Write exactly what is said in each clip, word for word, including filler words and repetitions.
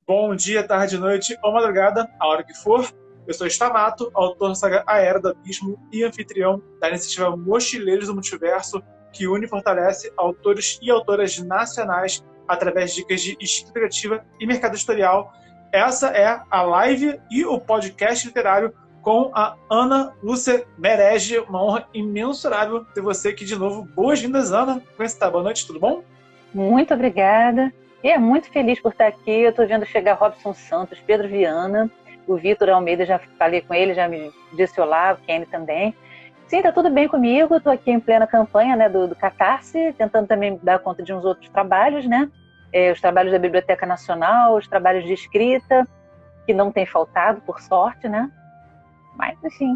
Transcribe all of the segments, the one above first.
Bom dia, tarde, noite ou madrugada, a hora que for. Eu sou Stamato, autor da saga A Era do Abismo e anfitrião da iniciativa Mochileiros do Multiverso, que une e fortalece autores e autoras nacionais através de dicas de escrita criativa e mercado editorial. Essa é a live e o podcast literário com a Ana Lúcia Merege. Uma honra imensurável ter você aqui de novo. Boas-vindas, Ana. Como é que está? Boa noite, tudo bom? Muito obrigada. E é muito feliz por estar aqui. Eu estou vendo chegar Robson Santos, Pedro Viana, o Vitor Almeida, já falei com ele, já me disse olá, o Kenny também. Sim, está tudo bem comigo. Estou aqui em plena campanha, né, do, do Catarse, tentando também dar conta de uns outros trabalhos, né? É, os trabalhos da Biblioteca Nacional, os trabalhos de escrita, que não tem faltado, por sorte, né? Mas, enfim.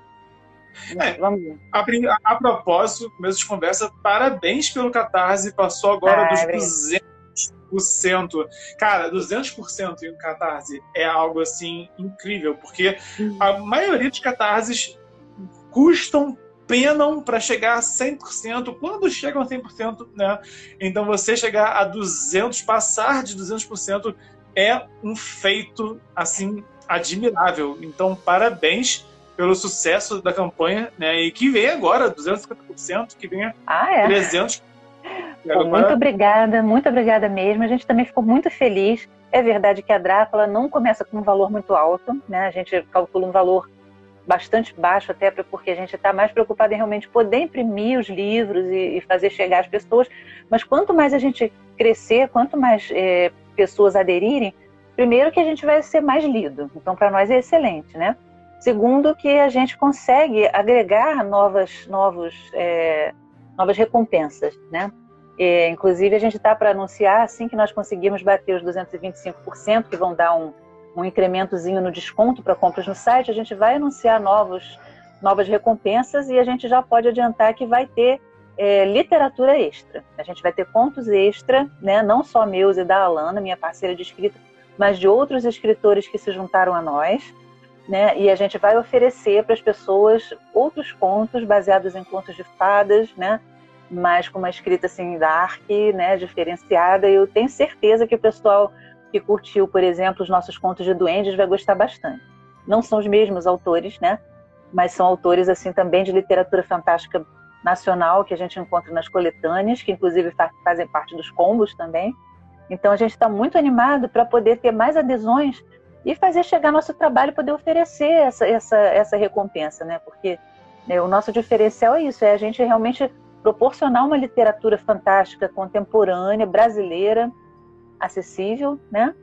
É, vamos ver. A, a propósito, começo de conversa, parabéns pelo Catarse, passou agora ah, dos duzentos por cento. Cara, duzentos por cento em Catarse é algo assim incrível, porque uhum. a maioria dos Catarses custam, penam para chegar a cem por cento, quando chegam a cem por cento, né? Então você chegar a duzentos por cento, passar de duzentos por cento é um feito assim admirável. Então, parabéns pelo sucesso da campanha, né? E que venha agora duzentos e cinquenta por cento, que venha ah, é? trezentos por cento. Pô, muito para... obrigada, muito obrigada mesmo. A gente também ficou muito feliz. É verdade que a Drácula não começa com um valor muito alto, né? A gente calcula um valor bastante baixo, até porque a gente está mais preocupado em realmente poder imprimir os livros e, e fazer chegar às pessoas. Mas quanto mais a gente crescer, quanto mais é, pessoas aderirem, primeiro que a gente vai ser mais lido. Então, para nós é excelente, né? Segundo, que a gente consegue agregar novas, novos, é, novas recompensas, né? E, inclusive, a gente está para anunciar, assim que nós conseguirmos bater os duzentos e vinte e cinco por cento, que vão dar um, um incrementozinho no desconto para compras no site, a gente vai anunciar novos, novas recompensas e a gente já pode adiantar que vai ter é, literatura extra. A gente vai ter contos extra, né? Não só meus e da Alana, minha parceira de escrita, mas de outros escritores que se juntaram a nós. Né? E a gente vai oferecer para as pessoas outros contos baseados em contos de fadas, né? Mas com uma escrita assim dark, né? Diferenciada. E eu tenho certeza que o pessoal que curtiu, por exemplo, os nossos contos de duendes vai gostar bastante. Não são os mesmos autores, né? Mas são autores assim também de literatura fantástica nacional que a gente encontra nas coletâneas, que inclusive fazem parte dos combos também. Então a gente está muito animado para poder ter mais adesões e fazer chegar nosso trabalho e poder oferecer essa, essa, essa recompensa, né? Porque né, o nosso diferencial é isso, é a gente realmente proporcionar uma literatura fantástica, contemporânea, brasileira, acessível, né?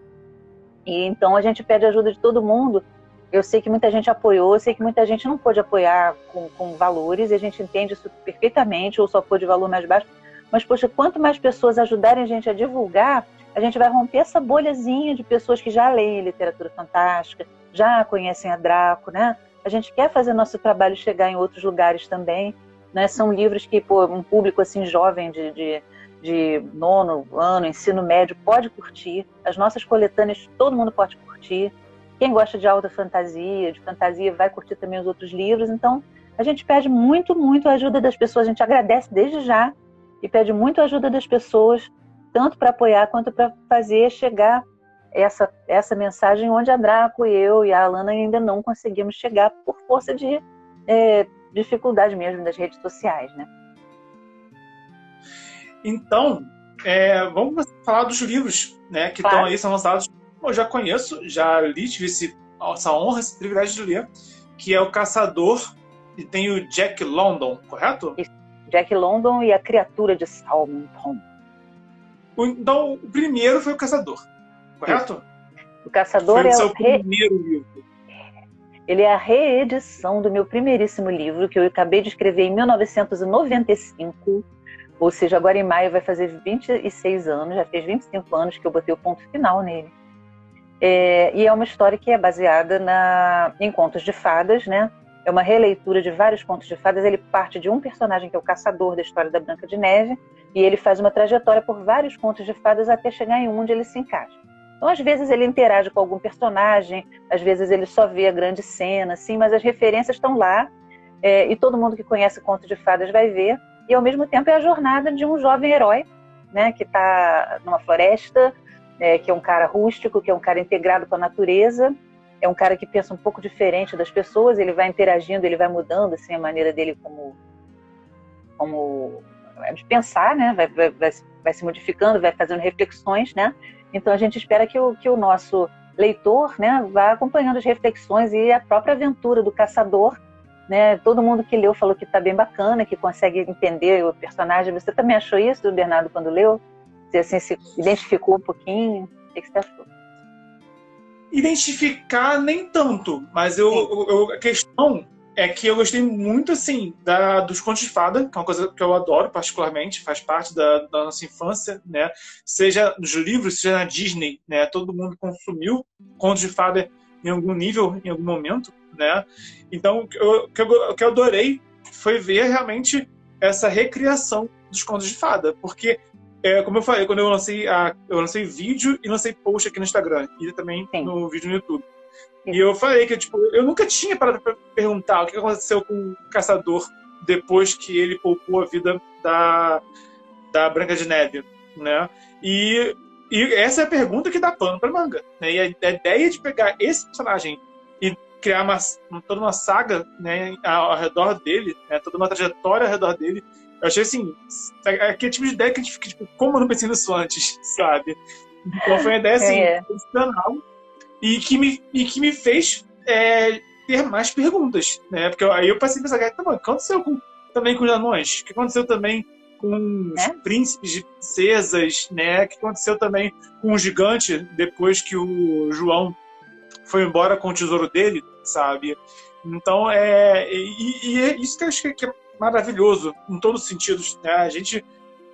E então a gente pede ajuda de todo mundo. Eu sei que muita gente apoiou, eu sei que muita gente não pôde apoiar com, com valores, e a gente entende isso perfeitamente, ou só pôde valor mais baixo. Mas, poxa, quanto mais pessoas ajudarem a gente a divulgar, a gente vai romper essa bolhazinha de pessoas que já leem literatura fantástica, já conhecem a Draco, né? A gente quer fazer nosso trabalho chegar em outros lugares também, né? São livros que pô, um público assim jovem de, de, de nono ano, ensino médio, pode curtir. As nossas coletâneas, todo mundo pode curtir. Quem gosta de alta fantasia, de fantasia, vai curtir também os outros livros. Então, a gente pede muito, muito a ajuda das pessoas. A gente agradece desde já e pede muito a ajuda das pessoas, tanto para apoiar quanto para fazer chegar essa, essa mensagem onde a Draco, eu e a Alana ainda não conseguimos chegar por força de é, dificuldade mesmo das redes sociais, né? Então, é, vamos falar dos livros, né, que claro. estão aí, são lançados. Eu já conheço, já li, tive esse, essa honra, esse privilégio de ler, que é O Caçador, e tem o Jack London, correto? Isso. Jack London e a Criatura de Salmon Tom. Então, o primeiro foi O Caçador, correto? Isso. O Caçador foi é o seu o re... primeiro livro. Ele é a reedição do meu primeiríssimo livro, que eu acabei de escrever em mil novecentos e noventa e cinco, ou seja, agora em maio vai fazer vinte e seis anos, já fez vinte e cinco anos que eu botei o ponto final nele. É... E é uma história que é baseada na... em contos de fadas, né? É uma releitura de vários contos de fadas. Ele parte de um personagem que é o caçador da história da Branca de Neve, e ele faz uma trajetória por vários contos de fadas até chegar em um onde ele se encaixa. Então, às vezes ele interage com algum personagem, às vezes ele só vê a grande cena, assim, mas as referências estão lá, é, e todo mundo que conhece contos de fadas vai ver, e ao mesmo tempo é a jornada de um jovem herói, né, que está numa floresta, é, que é um cara rústico, que é um cara integrado com a natureza, é um cara que pensa um pouco diferente das pessoas, ele vai interagindo, ele vai mudando assim, a maneira dele como, como de pensar, né? vai, vai, vai, vai se modificando, vai fazendo reflexões, né? Então a gente espera que o, que o nosso leitor, né, vá acompanhando as reflexões e a própria aventura do caçador, né? Todo mundo que leu falou que está bem bacana, que consegue entender o personagem. Você também achou isso, Bernardo, quando leu? Você assim, se identificou um pouquinho? O que você achou? Identificar nem tanto, mas eu, eu, a questão é que eu gostei muito assim da, dos contos de fada, que é uma coisa que eu adoro particularmente, faz parte da, da nossa infância, né? Seja nos livros, seja na Disney, né? Todo mundo consumiu contos de fada em algum nível, em algum momento, né? Então, o que eu, o que eu adorei foi ver realmente essa recriação dos contos de fada, porque É, como eu falei, quando eu lancei, a, eu lancei vídeo e lancei post aqui no Instagram e também Sim. no vídeo no YouTube. Sim. E eu falei que tipo, eu nunca tinha parado para perguntar o que aconteceu com o caçador depois que ele poupou a vida da, da Branca de Neve, né? E, e essa é a pergunta que dá pano para manga, né? E a, a ideia de pegar esse personagem e criar uma, toda uma saga, né, ao, ao redor dele, né, toda uma trajetória ao redor dele, eu achei assim, aquele tipo de ideia que a gente fica, tipo, como eu não pensei nisso antes, sabe? Então foi uma ideia assim, é. profissional e que me, e que me fez é, ter mais perguntas, né? Porque eu, aí eu passei a pensar, tá bom, o que aconteceu com, também com os anões? O que aconteceu também com os é? príncipes de princesas, né? O que aconteceu também com o gigante depois que o João foi embora com o tesouro dele, sabe? Então, é, e, e é isso que eu acho que é maravilhoso, em todos os sentidos, né? A gente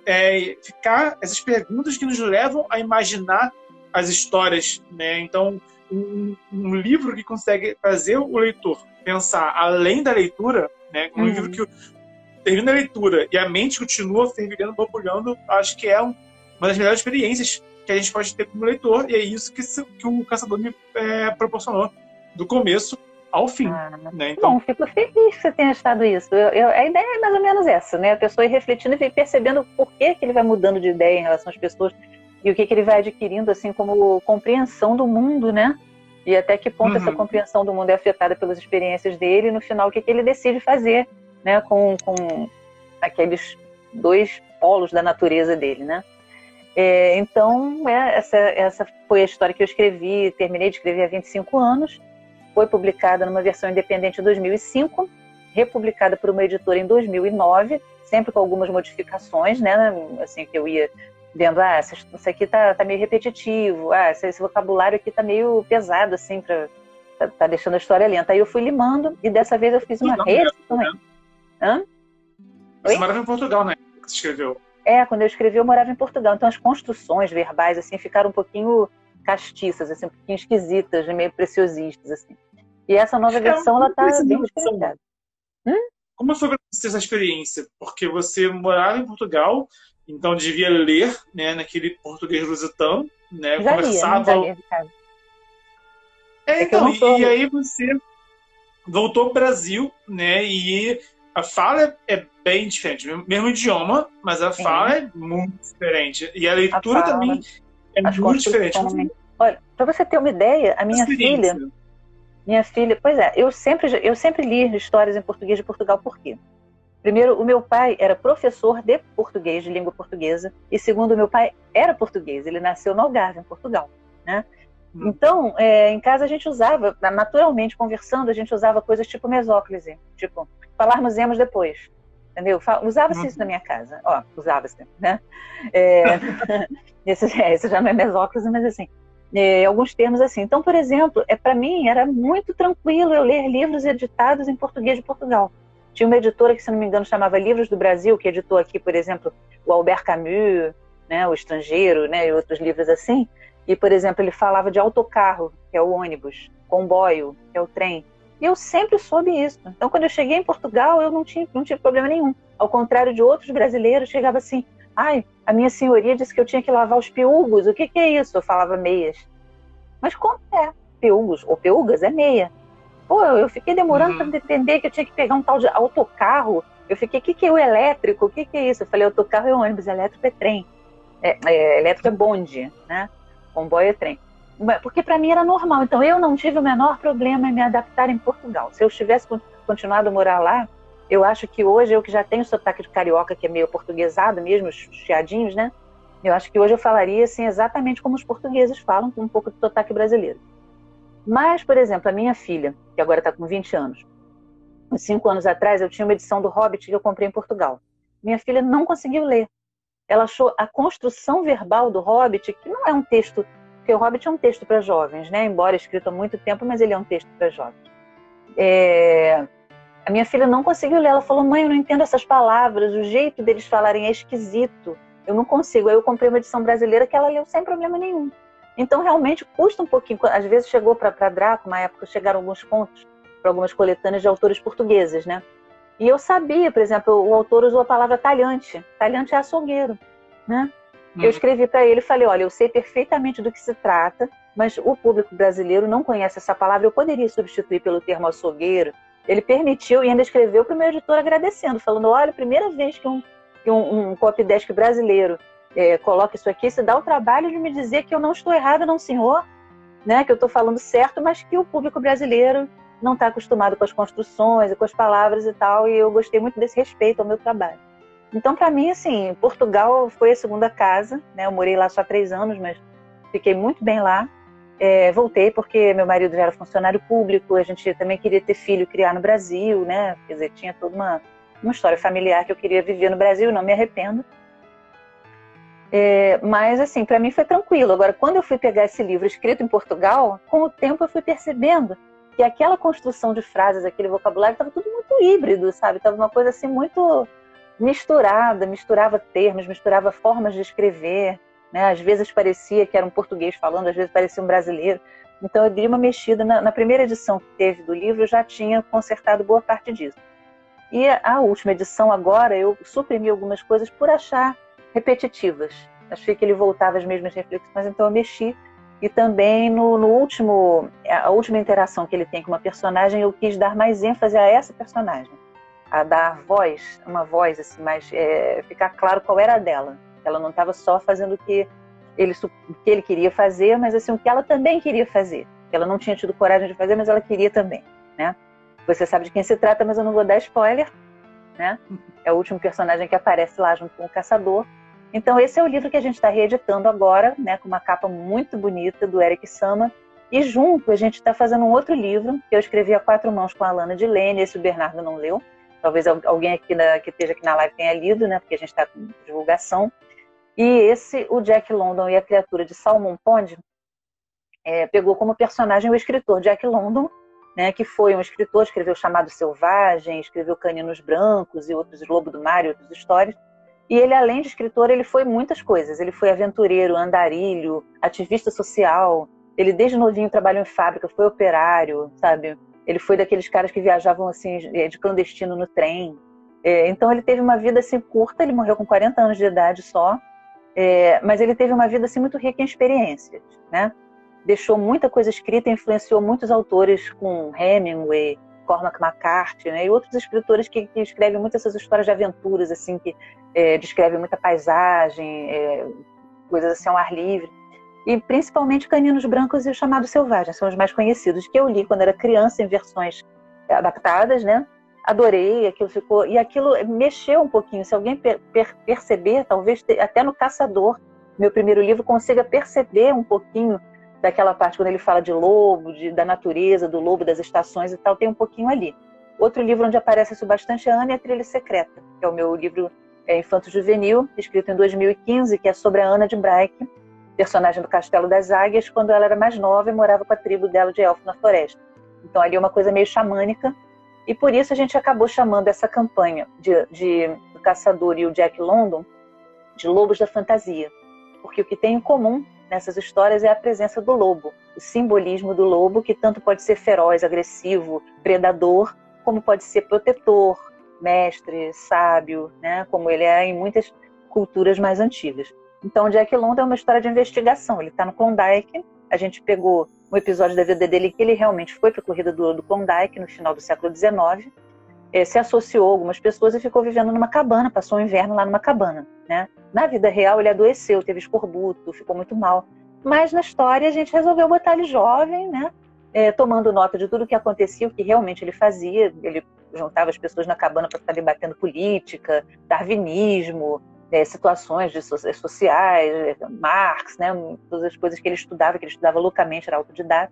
é, ficar essas perguntas que nos levam a imaginar as histórias, né? Então, um, um livro que consegue fazer o leitor pensar além da leitura, né? Um uhum. livro que termina a leitura e a mente continua fervilhando, borbulhando, acho que é um, uma das melhores experiências que a gente pode ter como leitor, e é isso que, que o Caçador me é, proporcionou do começo ao fim. Ah, né? Então... Bom, fico feliz que você tenha achado isso. Eu, eu, a ideia é mais ou menos essa, né? A pessoa ir refletindo e percebendo por que, que ele vai mudando de ideia em relação às pessoas e o que, que ele vai adquirindo, assim, como compreensão do mundo, né? E até que ponto uhum. essa compreensão do mundo é afetada pelas experiências dele e, no final, o que, que ele decide fazer, né? Com, com aqueles dois polos da natureza dele, né? É, então, é, essa, essa foi a história que eu escrevi, terminei de escrever há vinte e cinco anos. Foi publicada numa versão independente em dois mil e cinco, republicada por uma editora em dois mil e nove, sempre com algumas modificações, né? Assim, que eu ia vendo, ah, isso aqui tá, tá meio repetitivo, ah, esse, esse vocabulário aqui tá meio pesado, assim, pra, tá, tá deixando a história lenta. Aí eu fui limando e dessa vez eu fiz uma reedição. Né? Hã? Você morava em Portugal, né? Que você escreveu. É, quando eu escrevi eu morava em Portugal, então as construções verbais, assim, ficaram um pouquinho castiças, assim, um pouquinho esquisitas, meio preciosistas, assim. E essa nova versão, ela tá bem diferenciada. Hum? Como foi para você essa experiência? Porque você morava em Portugal, então devia ler, né, naquele português lusitano, né, já conversava... Lia, já lia de casa. É, então, sou... e aí você voltou para o Brasil, né, e a fala é bem diferente, mesmo idioma, mas a fala é, é muito diferente. E a leitura a fala, também é muito diferente. Também. Olha, para você ter uma ideia, a minha filha... Minha filha, pois é, eu sempre, eu sempre li histórias em português de Portugal, por quê? Primeiro, o meu pai era professor de português, de língua portuguesa, e segundo, o meu pai era português, ele nasceu no Algarve, em Portugal, né? Hum. Então, é, em casa a gente usava, naturalmente, conversando, a gente usava coisas tipo mesóclise, tipo, falarmos-emos depois, entendeu? Usava-se hum. isso na minha casa, ó, usava-se, né? É, esse, é, esse já não é mesóclise, mas assim... É, alguns termos assim. Então, por exemplo, é, para mim era muito tranquilo eu ler livros editados em português de Portugal. Tinha uma editora que, se não me engano, chamava Livros do Brasil, que editou aqui, por exemplo, o Albert Camus, né, O Estrangeiro, né, e outros livros assim. E, por exemplo, ele falava de autocarro, que é o ônibus, comboio, que é o trem. E eu sempre soube isso. Então, quando eu cheguei em Portugal, eu não tinha, não tinha problema nenhum. Ao contrário de outros brasileiros, chegava assim... Ai, a minha senhoria disse que eu tinha que lavar os peugos. O que, que é isso? Eu falava meias. Mas como é? Peugos ou peugas é meia. Pô, eu fiquei demorando uhum. para entender que eu tinha que pegar um tal de autocarro. Eu fiquei, o que, que é o elétrico? O que, que é isso? Eu falei, autocarro é ônibus, elétrico é trem. É, é, elétrico é bonde, né? comboio e trem. Porque para mim era normal, então eu não tive o menor problema em me adaptar em Portugal. Se eu tivesse continuado a morar lá, eu acho que hoje, eu que já tenho sotaque de carioca, que é meio portuguesado mesmo, os chiadinhos, né? Eu acho que hoje eu falaria assim, exatamente como os portugueses falam, com um pouco de sotaque brasileiro. Mas, por exemplo, a minha filha, que agora está com vinte anos, uns cinco anos atrás eu tinha uma edição do Hobbit que eu comprei em Portugal. Minha filha não conseguiu ler. Ela achou a construção verbal do Hobbit, que não é um texto, porque o Hobbit é um texto para jovens, né? Embora escrito há muito tempo, mas ele é um texto para jovens. É... A minha filha não conseguiu ler. Ela falou, mãe, eu não entendo essas palavras, o jeito deles falarem é esquisito. Eu não consigo. Aí eu comprei uma edição brasileira que ela leu sem problema nenhum. Então, realmente, custa um pouquinho. Às vezes chegou para a Draco, uma época, chegaram alguns contos para algumas coletâneas de autores portugueses, né? E eu sabia, por exemplo, o autor usou a palavra talhante. Talhante é açougueiro, né? Hum. Eu escrevi para ele e falei, olha, eu sei perfeitamente do que se trata, mas o público brasileiro não conhece essa palavra. Eu poderia substituir pelo termo açougueiro. Ele permitiu e ainda escreveu para o meu editor agradecendo, falando, olha, primeira vez que um, que um, um copydesk brasileiro é, coloca isso aqui, se dá o trabalho de me dizer que eu não estou errada, não senhor, né, que eu estou falando certo, mas que o público brasileiro não está acostumado com as construções e com as palavras e tal, e eu gostei muito desse respeito ao meu trabalho. Então, para mim, assim, Portugal foi a segunda casa, né, eu morei lá só há três anos, mas fiquei muito bem lá. É, voltei porque meu marido já era funcionário público, a gente também queria ter filho, criar no Brasil, né? Quer dizer, tinha toda uma, uma história familiar que eu queria viver no Brasil, não me arrependo. É, mas, assim, para mim foi tranquilo. Agora, quando eu fui pegar esse livro escrito em Portugal, com o tempo eu fui percebendo que aquela construção de frases, aquele vocabulário, estava tudo muito híbrido, sabe? Estava uma coisa assim muito misturada, misturava termos, misturava formas de escrever. Né? Às vezes parecia que era um português falando, às vezes parecia um brasileiro. Então eu dei uma mexida. Na, na primeira edição que teve do livro, eu já tinha consertado boa parte disso. E a última edição agora, eu suprimi algumas coisas por achar repetitivas. Achei que ele voltava às mesmas reflexões, então eu mexi. E também no, no último, a última interação que ele tem com uma personagem, eu quis dar mais ênfase a essa personagem. A dar voz, uma voz assim, mais, é, ficar claro qual era a dela. Ela não estava só fazendo o que ele, o que ele queria fazer, mas assim, o que ela também queria fazer. Ela não tinha tido coragem de fazer, mas ela queria também, né? Você sabe de quem se trata, mas eu não vou dar spoiler, né? É o último personagem que aparece lá junto com o caçador. Então esse é o livro que a gente está reeditando agora, né? Com uma capa muito bonita do Eric Sama. E junto a gente está fazendo um outro livro que eu escrevi a quatro mãos com a Alana de Lene. Esse o Bernardo não leu. Talvez alguém aqui na, que esteja aqui na live tenha lido, né? Porque a gente está com divulgação. E esse, o Jack London e a criatura de Salmon Pond, é, pegou como personagem o escritor Jack London, né, que foi um escritor, escreveu Chamado Selvagem, escreveu Caninos Brancos e outros, Lobo do Mar e outras histórias. E ele, além de escritor, ele foi muitas coisas. Ele foi aventureiro, andarilho, ativista social. Ele, desde novinho, trabalhou em fábrica, foi operário, sabe? Ele foi daqueles caras que viajavam assim, de clandestino no trem. É, então ele teve uma vida assim curta, ele morreu com quarenta anos de idade só. É, mas ele teve uma vida assim, muito rica em experiências, né? Deixou muita coisa escrita, influenciou muitos autores com Hemingway, Cormac McCarthy, né? E outros escritores que, que escrevem muitas essas histórias de aventuras, assim, que é, descrevem muita paisagem, é, coisas assim ao ar livre. E principalmente Caninos Brancos e o Chamado Selvagem, são os mais conhecidos, que eu li quando era criança em versões adaptadas, né? Adorei, aquilo ficou... E aquilo mexeu um pouquinho. Se alguém per per perceber, talvez até no Caçador, meu primeiro livro, consiga perceber um pouquinho daquela parte quando ele fala de lobo, de, da natureza, do lobo, das estações e tal, tem um pouquinho ali. Outro livro onde aparece isso bastante é a Ana e a Trilha Secreta, que é o meu livro é, infanto-juvenil, escrito em dois mil e quinze, que é sobre a Ana de Braike, personagem do Castelo das Águias, quando ela era mais nova e morava com a tribo dela de elfo na floresta. Então ali é uma coisa meio xamânica. E por isso a gente acabou chamando essa campanha de, de, do Caçador e o Jack London de Lobos da Fantasia. Porque o que tem em comum nessas histórias é a presença do lobo, o simbolismo do lobo, que tanto pode ser feroz, agressivo, predador, como pode ser protetor, mestre, sábio, né? Como ele é em muitas culturas mais antigas. Então, Jack London é uma história de investigação. Ele está no Klondike. A gente pegou um episódio da vida dele que ele realmente foi para a corrida do, do Klondike no final do século dezenove, eh, se associou a algumas pessoas e ficou vivendo numa cabana, passou o inverno lá numa cabana, né? Na vida real ele adoeceu, teve escorbuto, ficou muito mal. Mas na história a gente resolveu botar ele jovem, né? É, tomando nota de tudo o que acontecia, o que realmente ele fazia. Ele juntava as pessoas na cabana para ficar debatendo política, darwinismo, é, situações de so sociais, Marx, né? Todas as coisas que ele estudava, que ele estudava loucamente, era autodidata.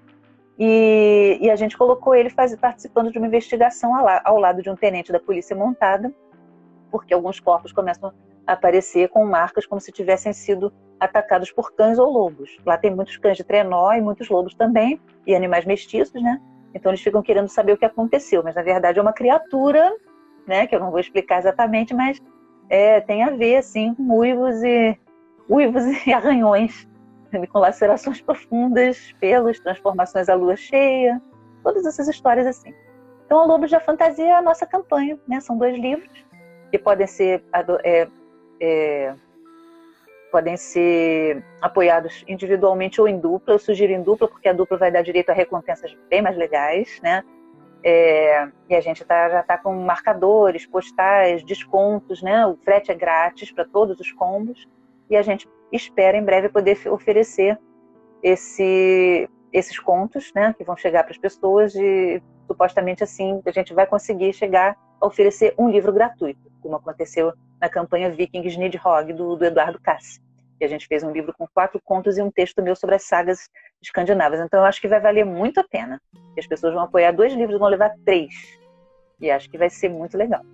E, e a gente colocou ele faz, participando de uma investigação ao, ao lado de um tenente da polícia montada, porque alguns corpos começam a aparecer com marcas como se tivessem sido atacados por cães ou lobos. Lá tem muitos cães de trenó e muitos lobos também, e animais mestiços, né? Então eles ficam querendo saber o que aconteceu, mas na verdade é uma criatura, né? Que eu não vou explicar exatamente, mas é, tem a ver, assim, com uivos e, uivos e arranhões, com lacerações profundas, pelos, transformações à lua cheia, todas essas histórias assim. Então, o Lobos da Fantasia é a nossa campanha, né? São dois livros que podem ser, é, é, podem ser apoiados individualmente ou em dupla. Eu sugiro em dupla, porque a dupla vai dar direito a recompensas bem mais legais, né? É, e a gente tá, já está com marcadores, postais, descontos, né? O frete é grátis para todos os combos. E a gente espera em breve poder oferecer esse, esses contos, né, que vão chegar para as pessoas, e supostamente assim a gente vai conseguir chegar a oferecer um livro gratuito, como aconteceu na campanha Vikings Nidhogg do, do Eduardo Cassi. E a gente fez um livro com quatro contos e um texto meu sobre as sagas escandinavas. Então eu acho que vai valer muito a pena. E as pessoas vão apoiar dois livros, vão levar três. E acho que vai ser muito legal.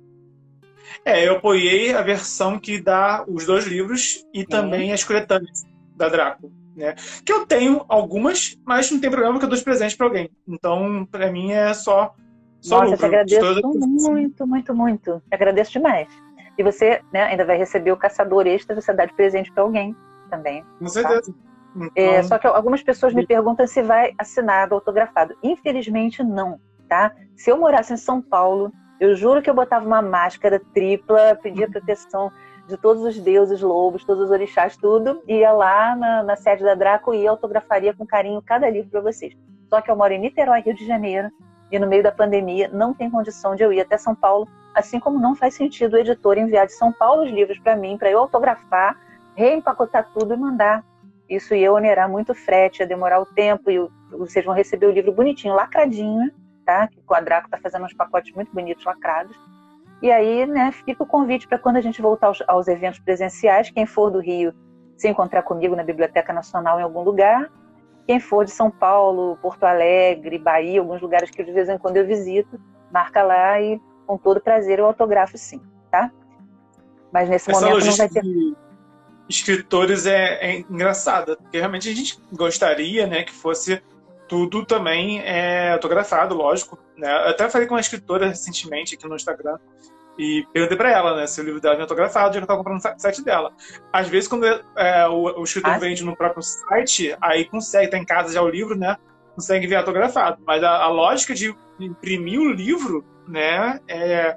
É, eu apoiei a versão que dá os dois livros e também as coletâneas da Draco, né? Que eu tenho algumas, mas não tem problema que eu dou de presente para alguém. Então, para mim é só só Nossa, lucro. eu te agradeço todas... muito, muito, muito. Te agradeço demais. E você, né, ainda vai receber o caçador extra, você dá de presente para alguém também. Com certeza. Tá? Então... É, só que algumas pessoas me perguntam se vai assinado, autografado. Infelizmente, não, tá? Se eu morasse em São Paulo, eu juro que eu botava uma máscara tripla, pedia proteção de todos os deuses lobos, todos os orixás, tudo, ia lá na, na sede da Draco e autografaria com carinho cada livro para vocês. Só que eu moro em Niterói, Rio de Janeiro, e no meio da pandemia não tem condição de eu ir até São Paulo, assim como não faz sentido o editor enviar de São Paulo os livros para mim, para eu autografar, reempacotar tudo e mandar. Isso ia onerar muito o frete, ia demorar o tempo, e vocês vão receber o livro bonitinho, lacradinho, tá? Que o Draco está fazendo uns pacotes muito bonitos, lacrados. E aí, né, fica o convite para quando a gente voltar aos, aos eventos presenciais, quem for do Rio se encontrar comigo na Biblioteca Nacional em algum lugar, quem for de São Paulo, Porto Alegre, Bahia, alguns lugares que de vez em quando eu visito, marca lá e com todo prazer eu autografo sim, tá? Mas nesse Essa momento não vai ter... de escritores é, é engraçada, porque realmente a gente gostaria, né, que fosse tudo também é autografado, lógico, né? Eu até falei com uma escritora recentemente aqui no Instagram e perguntei para ela, né, se o livro dela vinha autografado, já que eu estava comprando no site dela. Às vezes, quando é, o, o escritor ah, vende sim. no próprio site, aí consegue, tá em casa já o livro, né, consegue ver autografado. Mas a, a lógica de imprimir o livro, né, é,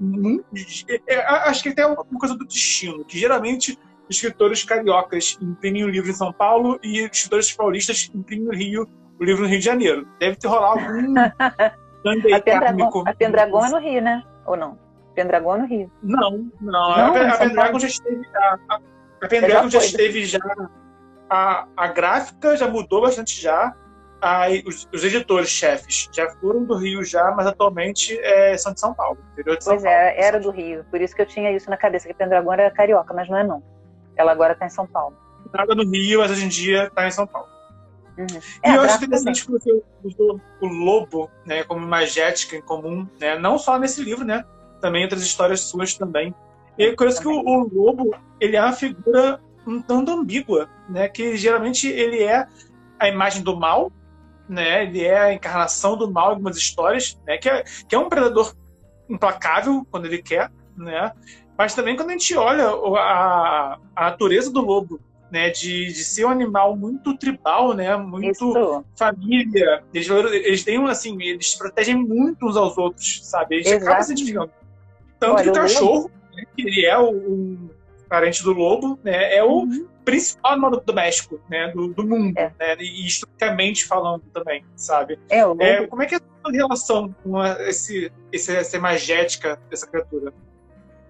é, é, acho que tem uma coisa do destino, que geralmente escritores cariocas imprimem o livro em São Paulo e escritores paulistas imprimem no Rio o livro no Rio de Janeiro. Deve ter rolado algum... a Pendragon, a Pendragon é no Rio, né? Ou não? Pendragon é no Rio. Não, não. não a, a Pendragon já esteve... A, a Pendragon já, já esteve já... A, a gráfica já mudou bastante já. A, os, os editores-chefes já foram do Rio já, mas atualmente é, são de São Paulo. Interior de São pois Paulo, é, era do Rio. Por isso que eu tinha isso na cabeça, que a Pendragon era carioca, mas não é não. Ela agora está em São Paulo. Nada no Rio, mas hoje em dia está em São Paulo. Uhum. É, e eu acho interessante que você usou o lobo, né, como imagética em comum, né, não só nesse livro, né, também outras histórias suas também. E é curioso que o, o lobo, ele é uma figura um tanto ambígua, né, que geralmente ele é a imagem do mal, né, ele é a encarnação do mal em algumas histórias, né, que é, que é um predador implacável quando ele quer, né, mas também quando a gente olha a, a natureza do lobo, né, de, de ser um animal muito tribal, né, muito Isso. família. Eles, eles têm um, assim, eles se protegem muito uns aos outros, sabe? Eles Exato. acabam se identificando. Tanto Olha, que o cachorro, né, que ele é o, um parente do lobo, né, é o uhum. principal animal doméstico, né, do, do mundo, é. né, e historicamente falando também, sabe? É, o lobo... é, como é que é a sua relação com esse, esse, essa imagética dessa criatura?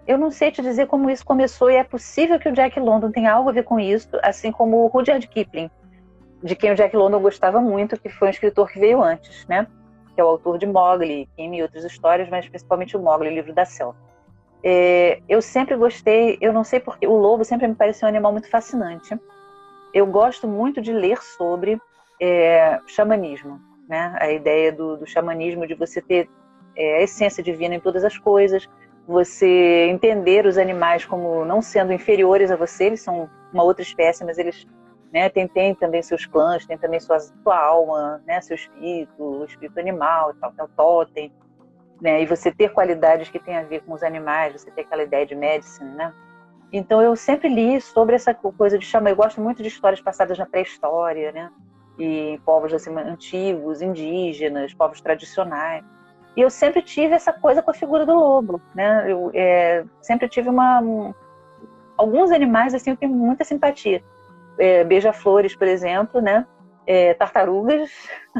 eu não sei te dizer como isso começou, e é possível que o Jack London tenha algo a ver com isso, assim como o Rudyard Kipling, de quem o Jack London gostava muito, que foi um escritor que veio antes, né? Que é o autor de Mowgli, Kim e outras histórias, mas principalmente o Mowgli, o livro da selva. É, eu sempre gostei, eu não sei porque, o lobo sempre me pareceu um animal muito fascinante. Eu gosto muito de ler sobre é, xamanismo, né? A ideia do, do xamanismo, de você ter é, a essência divina em todas as coisas, você entender os animais como não sendo inferiores a você, eles são uma outra espécie, mas eles, né, têm, têm também seus clãs, têm também sua, sua alma, né, seu espírito, o espírito animal, tal, tem o totem, né, e você ter qualidades que têm a ver com os animais, você ter aquela ideia de medicine, né? Então eu sempre li sobre essa coisa de xamã. Eu gosto muito de histórias passadas na pré-história, né? E em povos assim, antigos, indígenas, povos tradicionais. E eu sempre tive essa coisa com a figura do lobo, né? Eu é, sempre tive uma... Um, alguns animais, assim, eu tenho muita simpatia. É, beija-flores, por exemplo, né? É, tartarugas,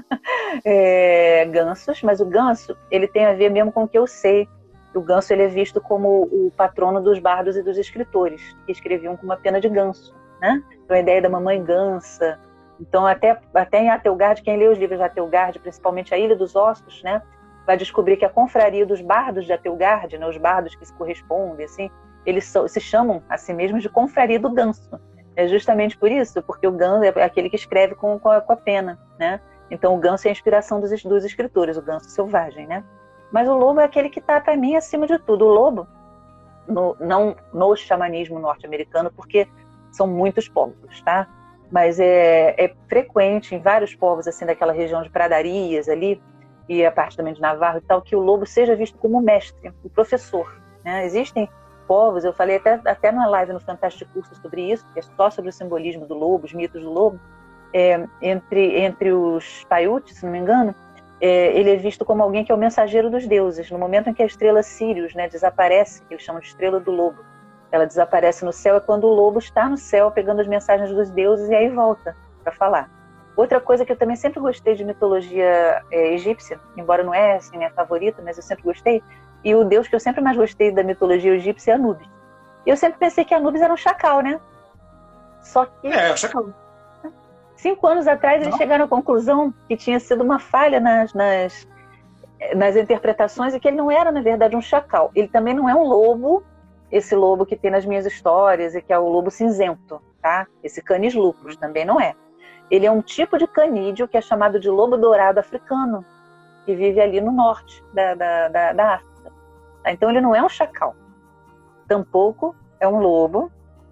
é, gansos. Mas o ganso, ele tem a ver mesmo com o que eu sei. O ganso, ele é visto como o patrono dos bardos e dos escritores, que escreviam com uma pena de ganso, né? Então a ideia da mamãe gansa. Então até, até em Atelgard, quem lê os livros de Atelgard, principalmente A Ilha dos Ossos, né, vai descobrir que a confraria dos bardos de Atelgard, né, os bardos que se correspondem, assim, eles so, se chamam a si mesmos de confraria do ganso. É justamente por isso, porque o ganso é aquele que escreve com, com, a, com a pena, né? Então o ganso é a inspiração dos, dos escritores, o ganso selvagem, né? Mas o lobo é aquele que está, para mim, acima de tudo. O lobo, no, não no xamanismo norte-americano, porque são muitos povos, tá? Mas é, é frequente em vários povos, assim, daquela região de pradarias ali, e a parte também de Navarro e tal, que o lobo seja visto como mestre, o professor, né? Existem povos, eu falei até, até numa live no Fantástico Curso sobre isso, que é só sobre o simbolismo do lobo, os mitos do lobo, é, entre, entre os Paiutes, se não me engano, é, ele é visto como alguém que é o mensageiro dos deuses. No momento em que a estrela Sirius, né, desaparece, que eles chamam de estrela do lobo, ela desaparece no céu, é quando o lobo está no céu pegando as mensagens dos deuses e aí volta para falar. Outra coisa que eu também sempre gostei de mitologia é, egípcia, embora não é assim, minha favorita, mas eu sempre gostei, e o deus que eu sempre mais gostei da mitologia egípcia é Anubis. E eu sempre pensei que Anubis era um chacal, né? Só que... É, é um chacal. Cinco anos atrás eles Não? chegaram à conclusão que tinha sido uma falha nas, nas, nas interpretações e que ele não era, na verdade, um chacal. Ele também não é um lobo, esse lobo que tem nas minhas histórias, e que é o lobo cinzento, tá? Esse Canis lupus também não é. Ele é um tipo de canídeo que é chamado de lobo dourado africano, que vive ali no norte da, da, da, da África. Tá? Então ele não é um chacal. Tampouco é um lobo,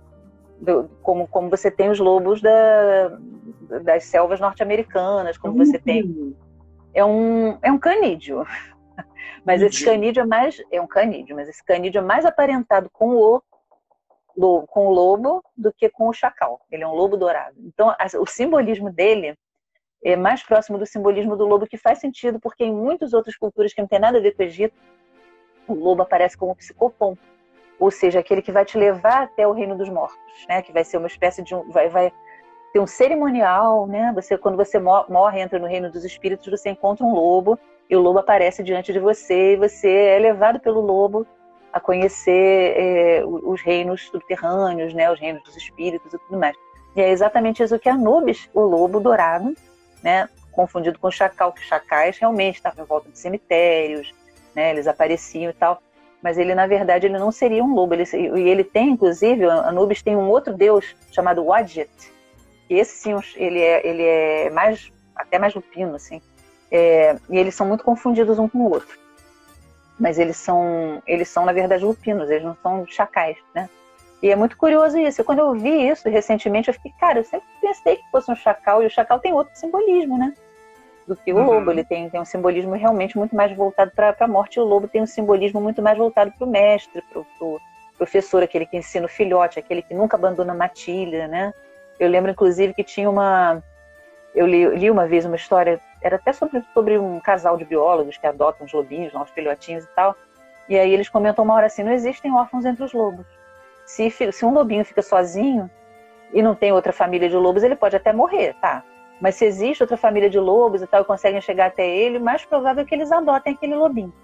do, como, como você tem os lobos da, das selvas norte-americanas, como você tem... É um, é um canídeo. Mas esse canídeo é mais... É um canídeo, mas esse canídeo é mais aparentado com o lobo, com o lobo do que com o chacal. Ele é um lobo dourado. Então, o simbolismo dele é mais próximo do simbolismo do lobo, que faz sentido, porque em muitas outras culturas que não tem nada a ver com o Egito, o lobo aparece como psicopom, ou seja, aquele que vai te levar até o reino dos mortos, né? Que vai ser uma espécie de um, vai, vai ter um cerimonial, né? Você, quando você morre, entra no reino dos espíritos, você encontra um lobo e o lobo aparece diante de você e você é levado pelo lobo a conhecer é, os reinos subterrâneos, né? Os reinos dos espíritos e tudo mais. E é exatamente isso que Anubis, o lobo dourado, né? Confundido com o chacal, que os chacais realmente estavam em volta de cemitérios, né? Eles apareciam e tal. Mas ele, na verdade, ele não seria um lobo. Ele, e ele tem, inclusive, Anubis tem um outro deus chamado Wadjet, que esse sim, ele é, ele é mais, até mais lupino, assim. É, e eles são muito confundidos um com o outro. Mas eles são, eles são, na verdade, lupinos, eles não são chacais, né? E é muito curioso isso. E quando eu vi isso recentemente, eu fiquei, cara, eu sempre pensei que fosse um chacal, e o chacal tem outro simbolismo, né? Do que o uhum. lobo. Ele tem, tem um simbolismo realmente muito mais voltado para a morte, e o lobo tem um simbolismo muito mais voltado para o mestre, para o pro professor, aquele que ensina o filhote, aquele que nunca abandona a matilha, né? Eu lembro, inclusive, que tinha uma... Eu li, li uma vez uma história, era até sobre, sobre um casal de biólogos que adotam os lobinhos, os filhotinhos e tal, e aí eles comentam uma hora assim, não existem órfãos entre os lobos. Se, se um lobinho fica sozinho e não tem outra família de lobos, ele pode até morrer, tá? Mas se existe outra família de lobos e tal, e conseguem chegar até ele, o mais provável é que eles adotem aquele lobinho.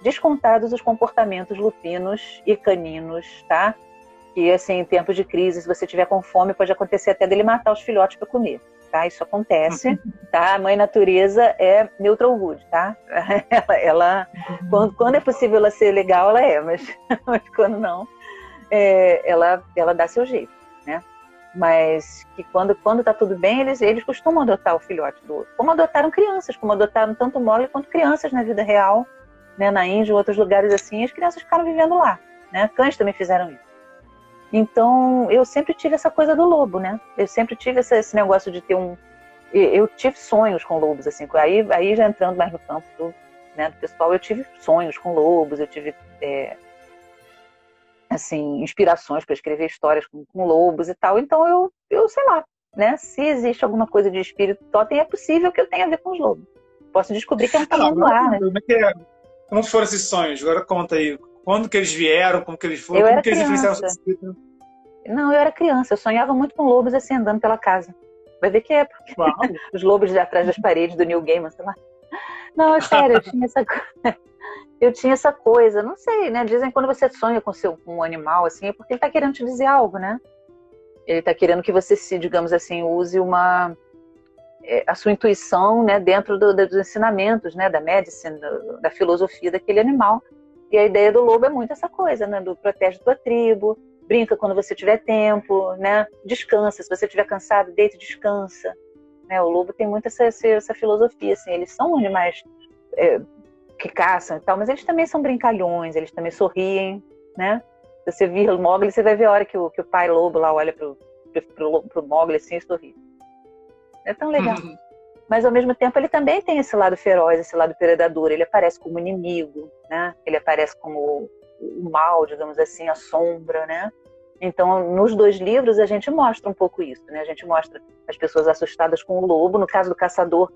descontados os comportamentos lupinos e caninos, tá? Que, assim, em tempos de crise, se você tiver com fome, pode acontecer até dele matar os filhotes para comer, tá? Isso acontece, tá? A mãe natureza é neutral good, tá? Ela, ela quando, quando é possível ela ser legal, ela é, mas, mas quando não, é, ela, ela dá seu jeito, né? Mas que quando, quando tá tudo bem, eles, eles costumam adotar o filhote do outro. Como adotaram crianças, como adotaram tanto Mowgli quanto crianças na vida real, né? Na Índia, outros lugares assim, as crianças ficaram vivendo lá, né? Cães também fizeram isso. Então, eu sempre tive essa coisa do lobo, né? Eu sempre tive esse, esse negócio de ter um... Eu tive sonhos com lobos, assim. Aí, aí já entrando mais no campo do, né, do pessoal, eu tive sonhos com lobos, eu tive... É, assim, inspirações para escrever histórias com, com lobos e tal. Então eu, eu sei lá, né? Se existe alguma coisa de espírito totem, é possível que eu tenha a ver com os lobos. Posso descobrir que é um tamanho lá, né? Como, é que é? Como foram esses sonhos? Agora conta aí. Quando que eles vieram? Como que eles foram? Eu como era que eles criança. influenciaram o seu espírito? Não, eu era criança. Eu sonhava muito com lobos assim, andando pela casa. Vai ver que é, porque os lobos de atrás das paredes do Neil Gaiman, sei lá. Não, é sério, eu tinha essa coisa. Eu tinha essa coisa, não sei, né? Dizem que quando você sonha com, seu, com um animal, assim, é porque ele tá querendo te dizer algo, né? Ele tá querendo que você, se, digamos assim, use uma... É, a sua intuição, né? Dentro do, dos ensinamentos, né? Da medicine, da, da filosofia daquele animal. E a ideia do lobo é muito essa coisa, né? Do protege tua tribo, brinca quando você tiver tempo, né? Descansa, se você estiver cansado, deita e descansa. Né? O lobo tem muito essa, essa, essa filosofia, assim. Eles são animais... É, que caçam e tal, mas eles também são brincalhões, eles também sorriem, né? Se você vir o Mowgli, você vai ver a hora que o, que o pai lobo lá olha pro, pro, pro, pro Mowgli assim e sorri. É tão legal. Uhum. Mas ao mesmo tempo ele também tem esse lado feroz, esse lado predador. Ele aparece como inimigo, né? Ele aparece como o mal, digamos assim, a sombra, né? Então, nos dois livros a gente mostra um pouco isso, né? A gente mostra as pessoas assustadas com o lobo. No caso do caçador,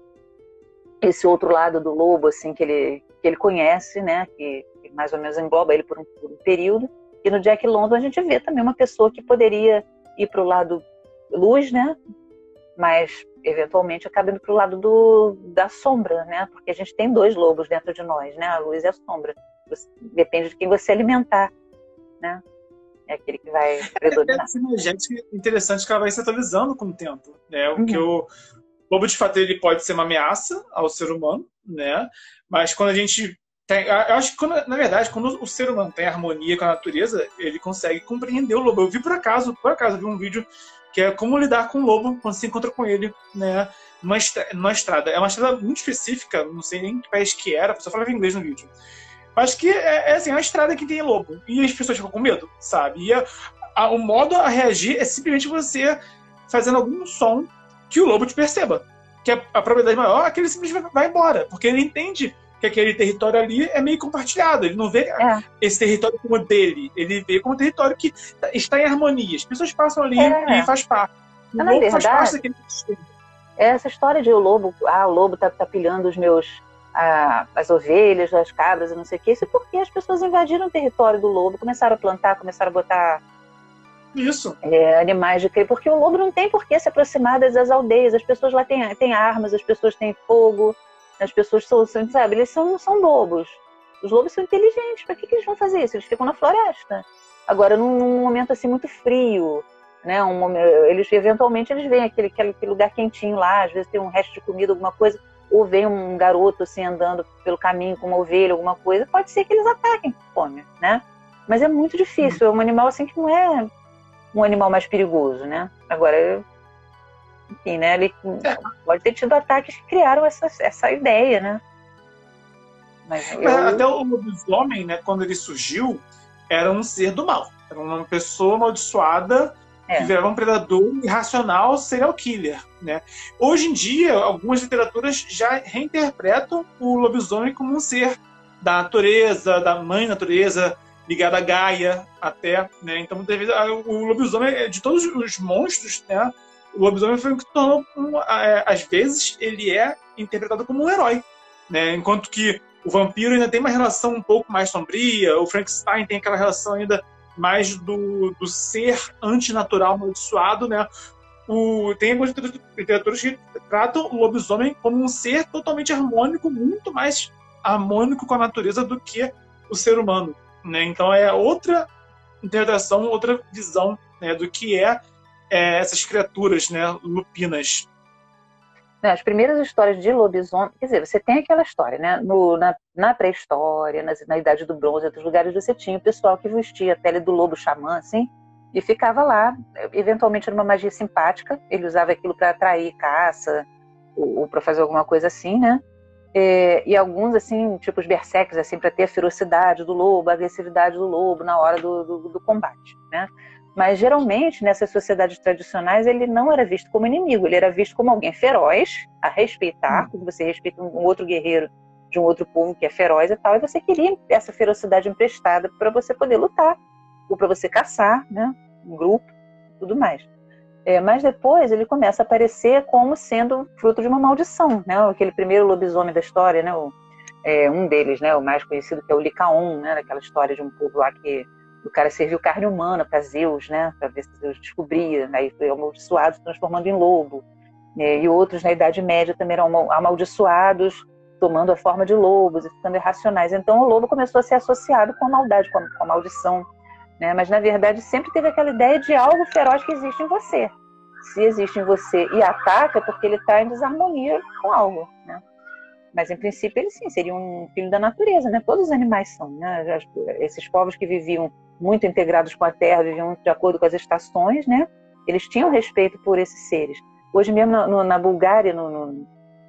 esse outro lado do lobo, assim, que ele, que ele conhece, né, que, que mais ou menos engloba ele por um, por um período. E no Jack London a gente vê também uma pessoa que poderia ir para o lado luz, né, mas eventualmente acaba indo para o lado do, da sombra, né, porque a gente tem dois lobos dentro de nós, né, a luz e a sombra. Você, depende de quem você alimentar, né, é aquele que vai predominar. É, é gente interessante que ela vai se atualizando com o tempo, né, o uhum. que eu... O lobo de fato ele pode ser uma ameaça ao ser humano, né? Mas quando a gente tem, eu acho que quando, na verdade quando o ser humano tem harmonia com a natureza, ele consegue compreender o lobo. Eu vi por acaso, por acaso vi um vídeo que é como lidar com o lobo quando se encontra com ele, né? Numa, numa estrada. É uma estrada muito específica, não sei nem que país que era, a pessoa falava inglês no vídeo. Mas que é, é assim, é uma estrada que tem lobo e as pessoas ficam com medo, sabe? E a, a, o modo a reagir é simplesmente você fazendo algum som que o lobo te perceba. Que a, a probabilidade maior é que ele simplesmente vai embora, porque ele entende que aquele território ali é meio compartilhado. Ele não vê é. esse território como dele, ele vê como um território que está em harmonia. As pessoas passam ali é. e faz parte. O Não, lobo verdade, faz parte daquele sistema. Essa história de o lobo, ah, o lobo tá, tá pilhando os meus, ah, as ovelhas, as cabras e não sei o que, isso é porque as pessoas invadiram o território do lobo, começaram a plantar, começaram a botar Isso. É, animais de cria, porque o lobo não tem por que se aproximar das aldeias, as pessoas lá têm, têm armas, as pessoas têm fogo, as pessoas são, sabe, eles são, são lobos. Os lobos são inteligentes, para que, que eles vão fazer isso? Eles ficam na floresta. Agora, num, num momento assim muito frio, né, um momento, eles eventualmente eles veem aquele, aquele lugar quentinho lá, às vezes tem um resto de comida, alguma coisa, ou vem um garoto assim andando pelo caminho com uma ovelha, alguma coisa, pode ser que eles ataquem com fome, né? Mas é muito difícil, é um animal assim que não é um animal mais perigoso, né? Agora, enfim, né? Ele pode ter tido ataques que criaram essa, essa ideia, né? Mas eu... Até o lobisomem, né? Quando ele surgiu, era um ser do mal. Era uma pessoa amaldiçoada é. que virava um predador irracional, serial killer, né? Hoje em dia, algumas literaturas já reinterpretam o lobisomem como um ser da natureza, da mãe natureza, ligada a Gaia até, né? Então, o lobisomem, de todos os monstros, né? O lobisomem foi o que tornou, um, às vezes, ele é interpretado como um herói, né? Enquanto que o vampiro ainda tem uma relação um pouco mais sombria, o Frankenstein tem aquela relação ainda mais do, do ser antinatural amaldiçoado, né? O, tem algumas literaturas que tratam o lobisomem como um ser totalmente harmônico, muito mais harmônico com a natureza do que o ser humano, né? Então é outra interpretação, outra visão, né, do que é, é essas criaturas, né, lupinas. As primeiras histórias de lobisomem, quer dizer, você tem aquela história, né? No, na, na pré-história, na, na Idade do Bronze, em outros lugares, você tinha o pessoal que vestia a pele do lobo xamã, assim, e ficava lá, eventualmente era uma magia simpática, ele usava aquilo para atrair caça, ou, ou para fazer alguma coisa assim, né? E, e alguns, assim, tipo os berserkers, assim, para ter a ferocidade do lobo, a agressividade do lobo na hora do, do, do combate, né? Mas, geralmente, nessas sociedades tradicionais, ele não era visto como inimigo, ele era visto como alguém feroz, a respeitar, como você respeita um outro guerreiro de um outro povo que é feroz e tal, e você queria essa ferocidade emprestada para você poder lutar, ou para você caçar, né, um grupo, tudo mais. É, mas depois ele começa a aparecer como sendo fruto de uma maldição, né, aquele primeiro lobisomem da história, né, o, é, um deles, né, o mais conhecido, que é o Licaon, né, daquela história de um povo lá que o cara serviu carne humana para Zeus, né, para ver se Zeus descobria, aí foi amaldiçoado, se transformando em lobo. E outros na Idade Média também eram amaldiçoados, tomando a forma de lobos e ficando irracionais. Então o lobo começou a ser associado com a maldade, com a, com a maldição, né? Mas na verdade sempre teve aquela ideia de algo feroz que existe em você. Se existe em você e ataca, é porque ele está em desarmonia com algo, né? Mas, em princípio, ele sim, seria um filho da natureza, né? Todos os animais são, né? Esses povos que viviam muito integrados com a terra, viviam de acordo com as estações, né? Eles tinham respeito por esses seres. Hoje mesmo, no, na Bulgária, no, no,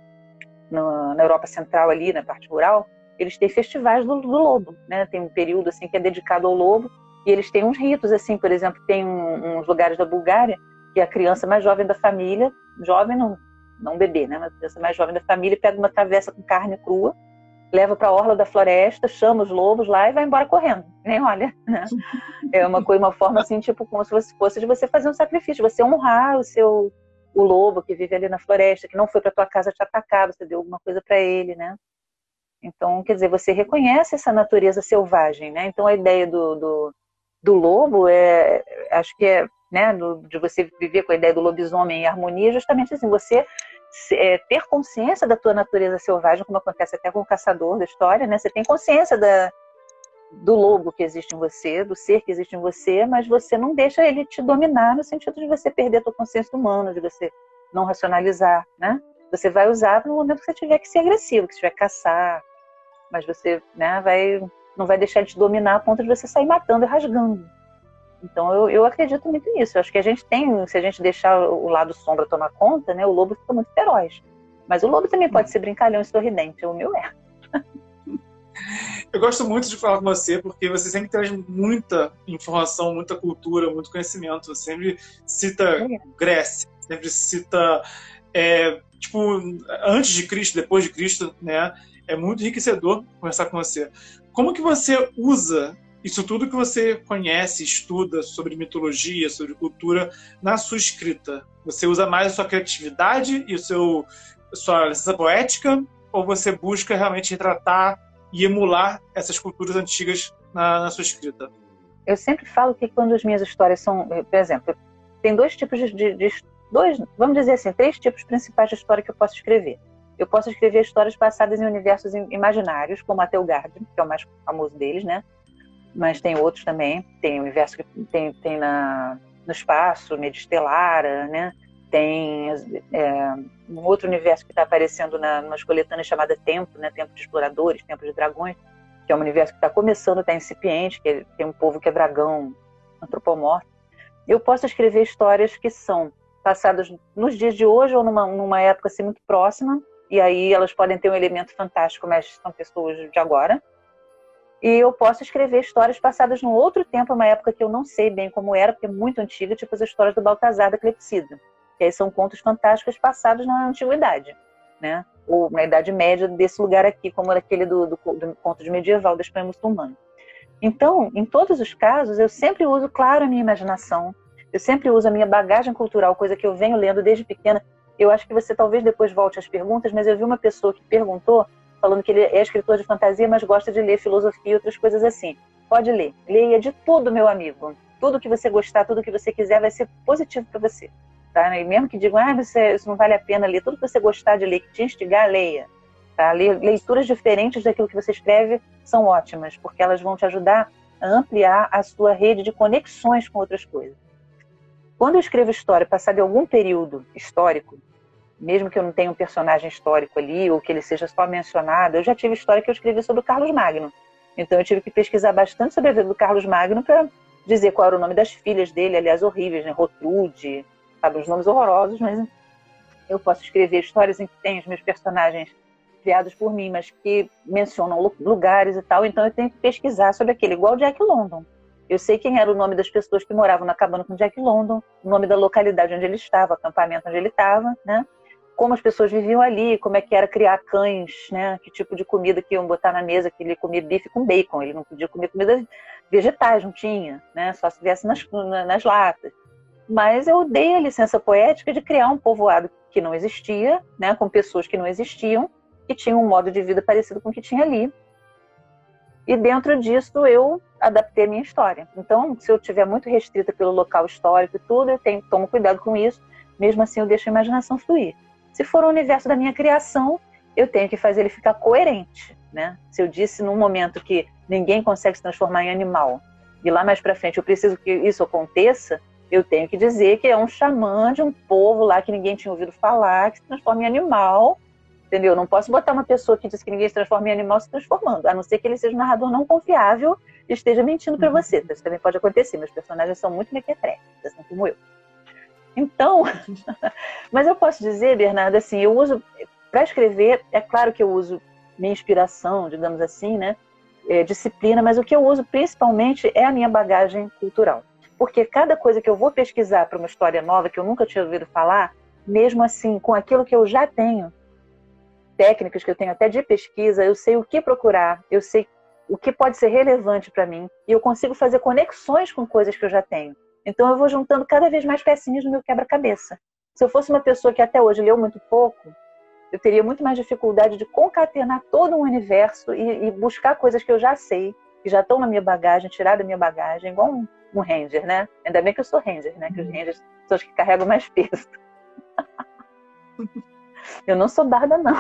no, na Europa Central, ali, na parte rural, eles têm festivais do, do lobo, né? Tem um período, assim, que é dedicado ao lobo, e eles têm uns ritos, assim, por exemplo, tem um, uns lugares da Bulgária que a criança mais jovem da família, jovem não, não bebê, né? Mas a criança mais jovem da família pega uma travessa com carne crua, leva para a orla da floresta, chama os lobos lá e vai embora correndo. Nem olha, né? É uma coisa, uma forma assim, tipo, como se fosse de você fazer um sacrifício, você honrar o seu o lobo que vive ali na floresta, que não foi para tua casa te atacar, você deu alguma coisa para ele, né? Então, quer dizer, você reconhece essa natureza selvagem, né? Então a ideia do, do, do lobo é, acho que é, né, do, de você viver com a ideia do lobisomem em harmonia, justamente assim, você é, ter consciência da tua natureza selvagem, como acontece até com o caçador da história, né? Você tem consciência da, do lobo que existe em você, do ser que existe em você, mas você não deixa ele te dominar no sentido de você perder a tua consciência humana, de você não racionalizar, né? Você vai usar no momento que você tiver que ser agressivo, que você tiver que caçar, mas você, né, vai, não vai deixar ele te dominar a ponto de você sair matando e rasgando. Então eu, eu acredito muito nisso. Eu acho que a gente tem, se a gente deixar o lado sombra tomar conta, né, o lobo fica muito feroz. Mas o lobo também pode ser brincalhão e sorridente, o meu é. Eu gosto muito de falar com você, porque você sempre traz muita informação, muita cultura, muito conhecimento. Você sempre cita é. Grécia, sempre cita, é, tipo, antes de Cristo, depois de Cristo, né? É muito enriquecedor conversar com você. Como que você usa isso tudo que você conhece, estuda sobre mitologia, sobre cultura, na sua escrita? Você usa mais a sua criatividade e o seu, a sua licença poética, ou você busca realmente retratar e emular essas culturas antigas na, na sua escrita? Eu sempre falo que quando as minhas histórias são, por exemplo, tem dois tipos de, de, de dois, vamos dizer assim, três tipos principais de história que eu posso escrever. Eu posso escrever histórias passadas em universos imaginários, como a Telgarden, que é o mais famoso deles, né? Mas tem outros também. Tem o universo que tem, tem na, no espaço, Medistelara, né? Tem é, um outro universo que está aparecendo na, numa coletânea chamada Tempo, né? Tempo de Exploradores, Tempo de Dragões, que é um universo que está começando, está incipiente, que tem um povo que é dragão antropomórfico. Eu posso escrever histórias que são passadas nos dias de hoje ou numa, numa época assim, muito próxima, e aí elas podem ter um elemento fantástico, mas são pessoas de agora. E eu posso escrever histórias passadas num outro tempo, uma época que eu não sei bem como era, porque é muito antiga, tipo as histórias do Baltazar da Clepsida, que aí são contos fantásticos passados na antiguidade, né? Ou na Idade Média desse lugar aqui, como aquele do, do, do conto de medieval da Espanha muçulmana. Então, em todos os casos, eu sempre uso, claro, a minha imaginação, eu sempre uso a minha bagagem cultural, coisa que eu venho lendo desde pequena. Eu acho que você talvez depois volte às perguntas, mas eu vi uma pessoa que perguntou, falando que ele é escritor de fantasia, mas gosta de ler filosofia e outras coisas assim. Pode ler. Leia de tudo, meu amigo. Tudo que você gostar, tudo que você quiser, vai ser positivo para você. Tá? E mesmo que digam, ah, você, isso não vale a pena ler, tudo que você gostar de ler, que te instigar, leia. tá? Leituras diferentes daquilo que você escreve são ótimas, porque elas vão te ajudar a ampliar a sua rede de conexões com outras coisas. Quando eu escrevo história, passado em algum período histórico, mesmo que eu não tenha um personagem histórico ali, ou que ele seja só mencionado, eu já tive história que eu escrevi sobre o Carlos Magno. Então eu tive que pesquisar bastante sobre a vida do Carlos Magno para dizer qual era o nome das filhas dele, aliás, horríveis, né? Rotrude, sabe, os nomes horrorosos, mas eu posso escrever histórias em que tem os meus personagens criados por mim, mas que mencionam lugares e tal, então eu tenho que pesquisar sobre aquele, igual Jack London. Eu sei quem era o nome das pessoas que moravam na cabana com Jack London, o nome da localidade onde ele estava, o acampamento onde ele estava, né? Como as pessoas viviam ali, como é que era criar cães, né? Que tipo de comida que iam botar na mesa, que ele comia bife com bacon, ele não podia comer comida vegetais, não tinha, né? Só se viesse nas, nas latas. Mas eu dei a licença poética de criar um povoado que não existia, né? Com pessoas que não existiam, que tinham um modo de vida parecido com o que tinha ali. E dentro disso eu adaptei a minha história. Então, se eu estiver muito restrita pelo local histórico e tudo, eu tenho, tomo cuidado com isso. Mesmo assim, eu deixo a imaginação fluir. Se for o universo da minha criação, eu tenho que fazer ele ficar coerente, né? Se eu disse num momento que ninguém consegue se transformar em animal, e lá mais pra frente eu preciso que isso aconteça, eu tenho que dizer que é um xamã de um povo lá que ninguém tinha ouvido falar, que se transforma em animal. Entendeu? Não posso botar uma pessoa que diz que ninguém se transforma em animal se transformando, a não ser que ele seja um narrador não confiável e esteja mentindo para você. Isso também pode acontecer. Meus personagens são muito mequetrefes, assim como eu. Então, mas eu posso dizer, Bernardo, assim, eu uso, para escrever, é claro que eu uso minha inspiração, digamos assim, né? É, disciplina, mas o que eu uso principalmente é a minha bagagem cultural. Porque cada coisa que eu vou pesquisar para uma história nova, que eu nunca tinha ouvido falar, mesmo assim, com aquilo que eu já tenho, técnicas que eu tenho até de pesquisa, eu sei o que procurar, eu sei o que pode ser relevante para mim, e eu consigo fazer conexões com coisas que eu já tenho. Então eu vou juntando cada vez mais pecinhas no meu quebra-cabeça. Se eu fosse uma pessoa que até hoje leu muito pouco, eu teria muito mais dificuldade de concatenar todo um universo e, e buscar coisas que eu já sei, que já estão na minha bagagem, tirar da minha bagagem, igual um, um ranger, né? Ainda bem que eu sou ranger, né? Que os rangers são os que carregam mais peso. Eu não sou barda, não.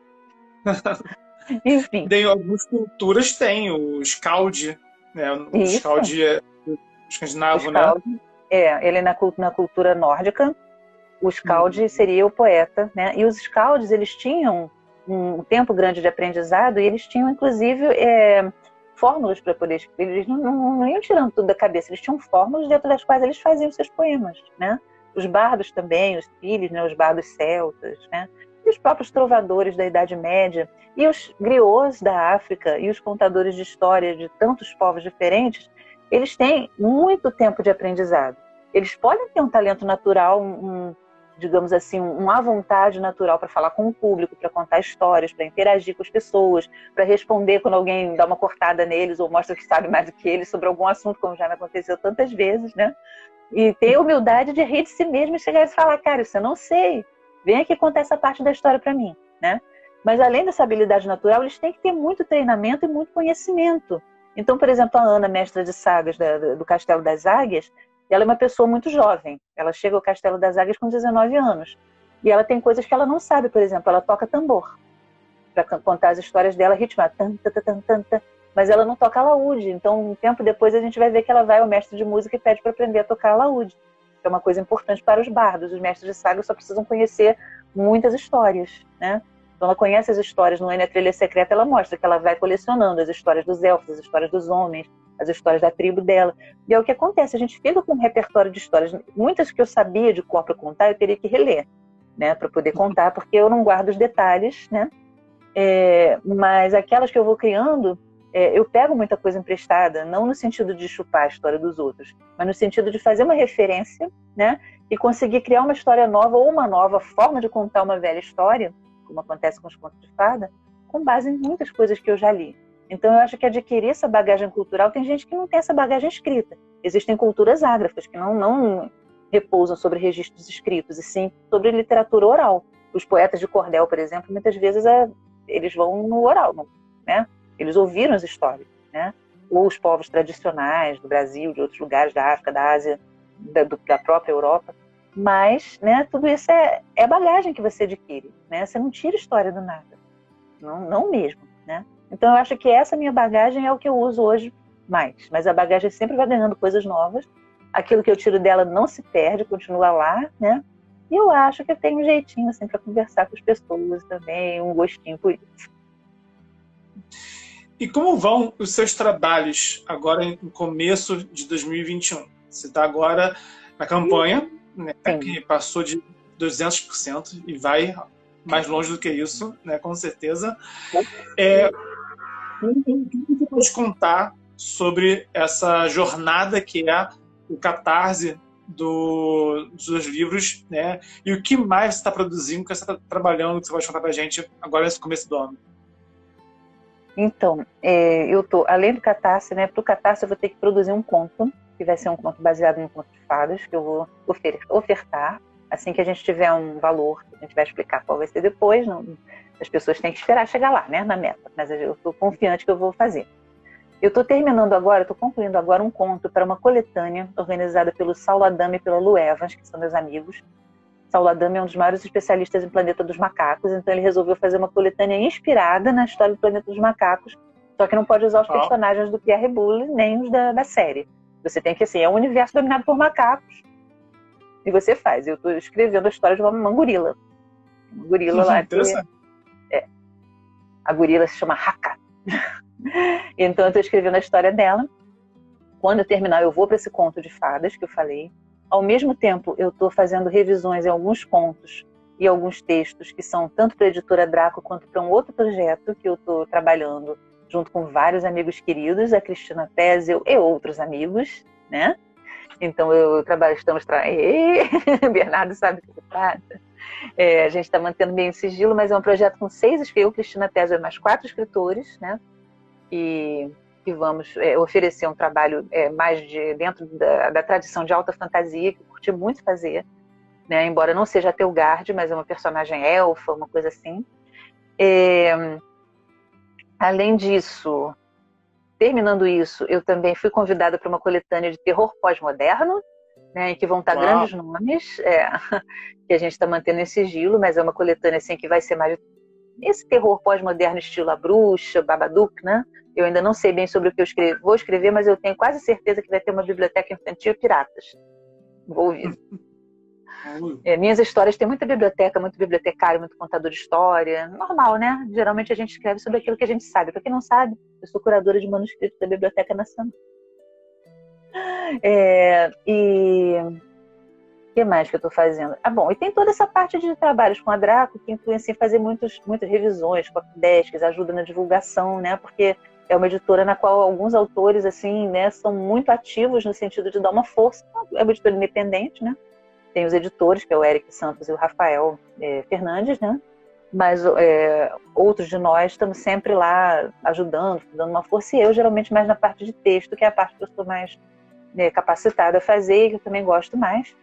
Enfim. Tem algumas culturas, tem o Skald, né? O Skald é escandinavo, o Skald, né? É, ele é na, na cultura nórdica. O Skald hum. seria o poeta, né? E os Skalds, eles tinham um tempo grande de aprendizado e eles tinham, inclusive, é, fórmulas para poder escrever. Eles não, não, não iam tirando tudo da cabeça, eles tinham fórmulas dentro das quais eles faziam seus poemas, né? Os bardos também, os filhos, né? Os bardos celtas, né? E os próprios trovadores da Idade Média, e os griots da África, e os contadores de história de tantos povos diferentes, eles têm muito tempo de aprendizado. Eles podem ter um talento natural, um, digamos assim, uma vontade natural para falar com o público, para contar histórias, para interagir com as pessoas, para responder quando alguém dá uma cortada neles ou mostra que sabe mais do que eles sobre algum assunto, como já me aconteceu tantas vezes, né? E ter a humildade de rir de si mesmo e chegar e falar, cara, isso eu não sei. Vem aqui contar essa parte da história para mim, né? Mas além dessa habilidade natural, eles têm que ter muito treinamento e muito conhecimento. Então, por exemplo, a Ana, mestra de sagas da, do Castelo das Águias, ela é uma pessoa muito jovem. Ela chega ao Castelo das Águias com dezenove anos. E ela tem coisas que ela não sabe, por exemplo, ela toca tambor para contar as histórias dela ritmada, mas ela não toca alaúde. Então, um tempo depois, a gente vai ver que ela vai ao mestre de música e pede para aprender a tocar alaúde. Que é uma coisa importante para os bardos. Os mestres de saga só precisam conhecer muitas histórias, né? Então ela conhece as histórias no N A Trilha Secreta, ela mostra que ela vai colecionando as histórias dos elfos, as histórias dos homens, as histórias da tribo dela. E é o que acontece, a gente fica com um repertório de histórias. Muitas que eu sabia de cor para contar, eu teria que reler, né? Para poder contar, porque eu não guardo os detalhes, né? É, mas aquelas que eu vou criando, é, eu pego muita coisa emprestada, não no sentido de chupar a história dos outros, mas no sentido de fazer uma referência, né? E conseguir criar uma história nova ou uma nova forma de contar uma velha história, como acontece com os contos de fada, com base em muitas coisas que eu já li. Então eu acho que adquirir essa bagagem cultural, tem gente que não tem essa bagagem escrita. Existem culturas ágrafas que não, não repousam sobre registros escritos, e sim sobre literatura oral. Os poetas de cordel, por exemplo, muitas vezes é, eles vão no oral, né? Eles ouviram as histórias, né? Ou os povos tradicionais do Brasil, de outros lugares da África, da Ásia, da, da própria Europa. Mas, né, tudo isso é, é bagagem que você adquire, né? Você não tira história do nada. não, não mesmo, né? Então eu acho que essa minha bagagem é o que eu uso hoje mais, mas a bagagem sempre vai ganhando coisas novas, aquilo que eu tiro dela não se perde, continua lá, né? E eu acho que eu tenho um jeitinho assim para conversar com as pessoas também, um gostinho por isso. E como vão os seus trabalhos agora no começo de dois mil e vinte e um? Você está agora na campanha, né, que passou de duzentos por cento e vai mais longe do que isso, né, com certeza. É, o que você pode contar sobre essa jornada que é o Catarse do, dos seus livros, né? E o que mais você está produzindo, o que você está trabalhando, que você pode contar para a gente agora nesse começo do ano? Então, é, eu tô, além do Catarse, né, para o Catarse eu vou ter que produzir um conto, que vai ser um conto baseado em um conto de fadas, que eu vou ofer ofertar, assim que a gente tiver um valor, a gente vai explicar qual vai ser depois, não, as pessoas têm que esperar chegar lá, né, na meta, mas eu estou confiante que eu vou fazer. Eu estou terminando agora, estou concluindo agora um conto para uma coletânea organizada pelo Saulo Adame e pela Lu Evans, que são meus amigos. Saulo Adame é um dos maiores especialistas em Planeta dos Macacos, então ele resolveu fazer uma coletânea inspirada na história do Planeta dos Macacos, só que não pode usar os oh. personagens do Pierre Boulle nem os da, da série. Você tem que, assim, é um universo dominado por macacos, e você faz. Eu estou escrevendo a história de uma, uma gorila. Uma gorila lá que... É, a gorila se chama Haka. Então eu estou escrevendo a história dela. Quando eu terminar, eu vou para esse conto de fadas que eu falei. Ao mesmo tempo, eu estou fazendo revisões em alguns contos e alguns textos que são tanto para a editora Draco quanto para um outro projeto que eu estou trabalhando junto com vários amigos queridos, a Cristina Pézel e outros amigos, né? Então eu trabalho, estamos tra... Bernardo sabe o que se trata. É, a gente está mantendo bem o sigilo, mas é um projeto com seis, eu, Cristina Pézel e mais quatro escritores, né? E que vamos é, oferecer um trabalho é, mais de, dentro da, da tradição de alta fantasia, que eu curti muito fazer, né? Embora não seja a Telgard, mas é uma personagem elfa, uma coisa assim. É, além disso, terminando isso, eu também fui convidada para uma coletânea de terror pós-moderno, né, em que vão estar Uau. grandes nomes, é, que a gente está mantendo em sigilo, mas é uma coletânea assim, que vai ser mais esse terror pós-moderno estilo A Bruxa, Babadook, né? Eu ainda não sei bem sobre o que eu escrevo, vou escrever, mas eu tenho quase certeza que vai ter uma biblioteca infantil e piratas envolvida. É, minhas histórias têm muita biblioteca, muito bibliotecário, muito contador de história. Normal, né? Geralmente a gente escreve sobre aquilo que a gente sabe. Para quem não sabe, eu sou curadora de manuscritos da Biblioteca Nacional. É, e o que mais que eu estou fazendo? Ah, bom, e tem toda essa parte de trabalhos com a Draco, que inclui assim, fazer muitos, muitas revisões, copydesks, ajuda na divulgação, né? Porque é uma editora na qual alguns autores assim, né, são muito ativos no sentido de dar uma força. É uma editora independente, né? Tem os editores, que é o Eric Santos e o Rafael é, Fernandes, né? Mas é, outros de nós estamos sempre lá ajudando, dando uma força, e eu geralmente mais na parte de texto, que é a parte que eu sou mais né, capacitada a fazer, e que eu também gosto mais.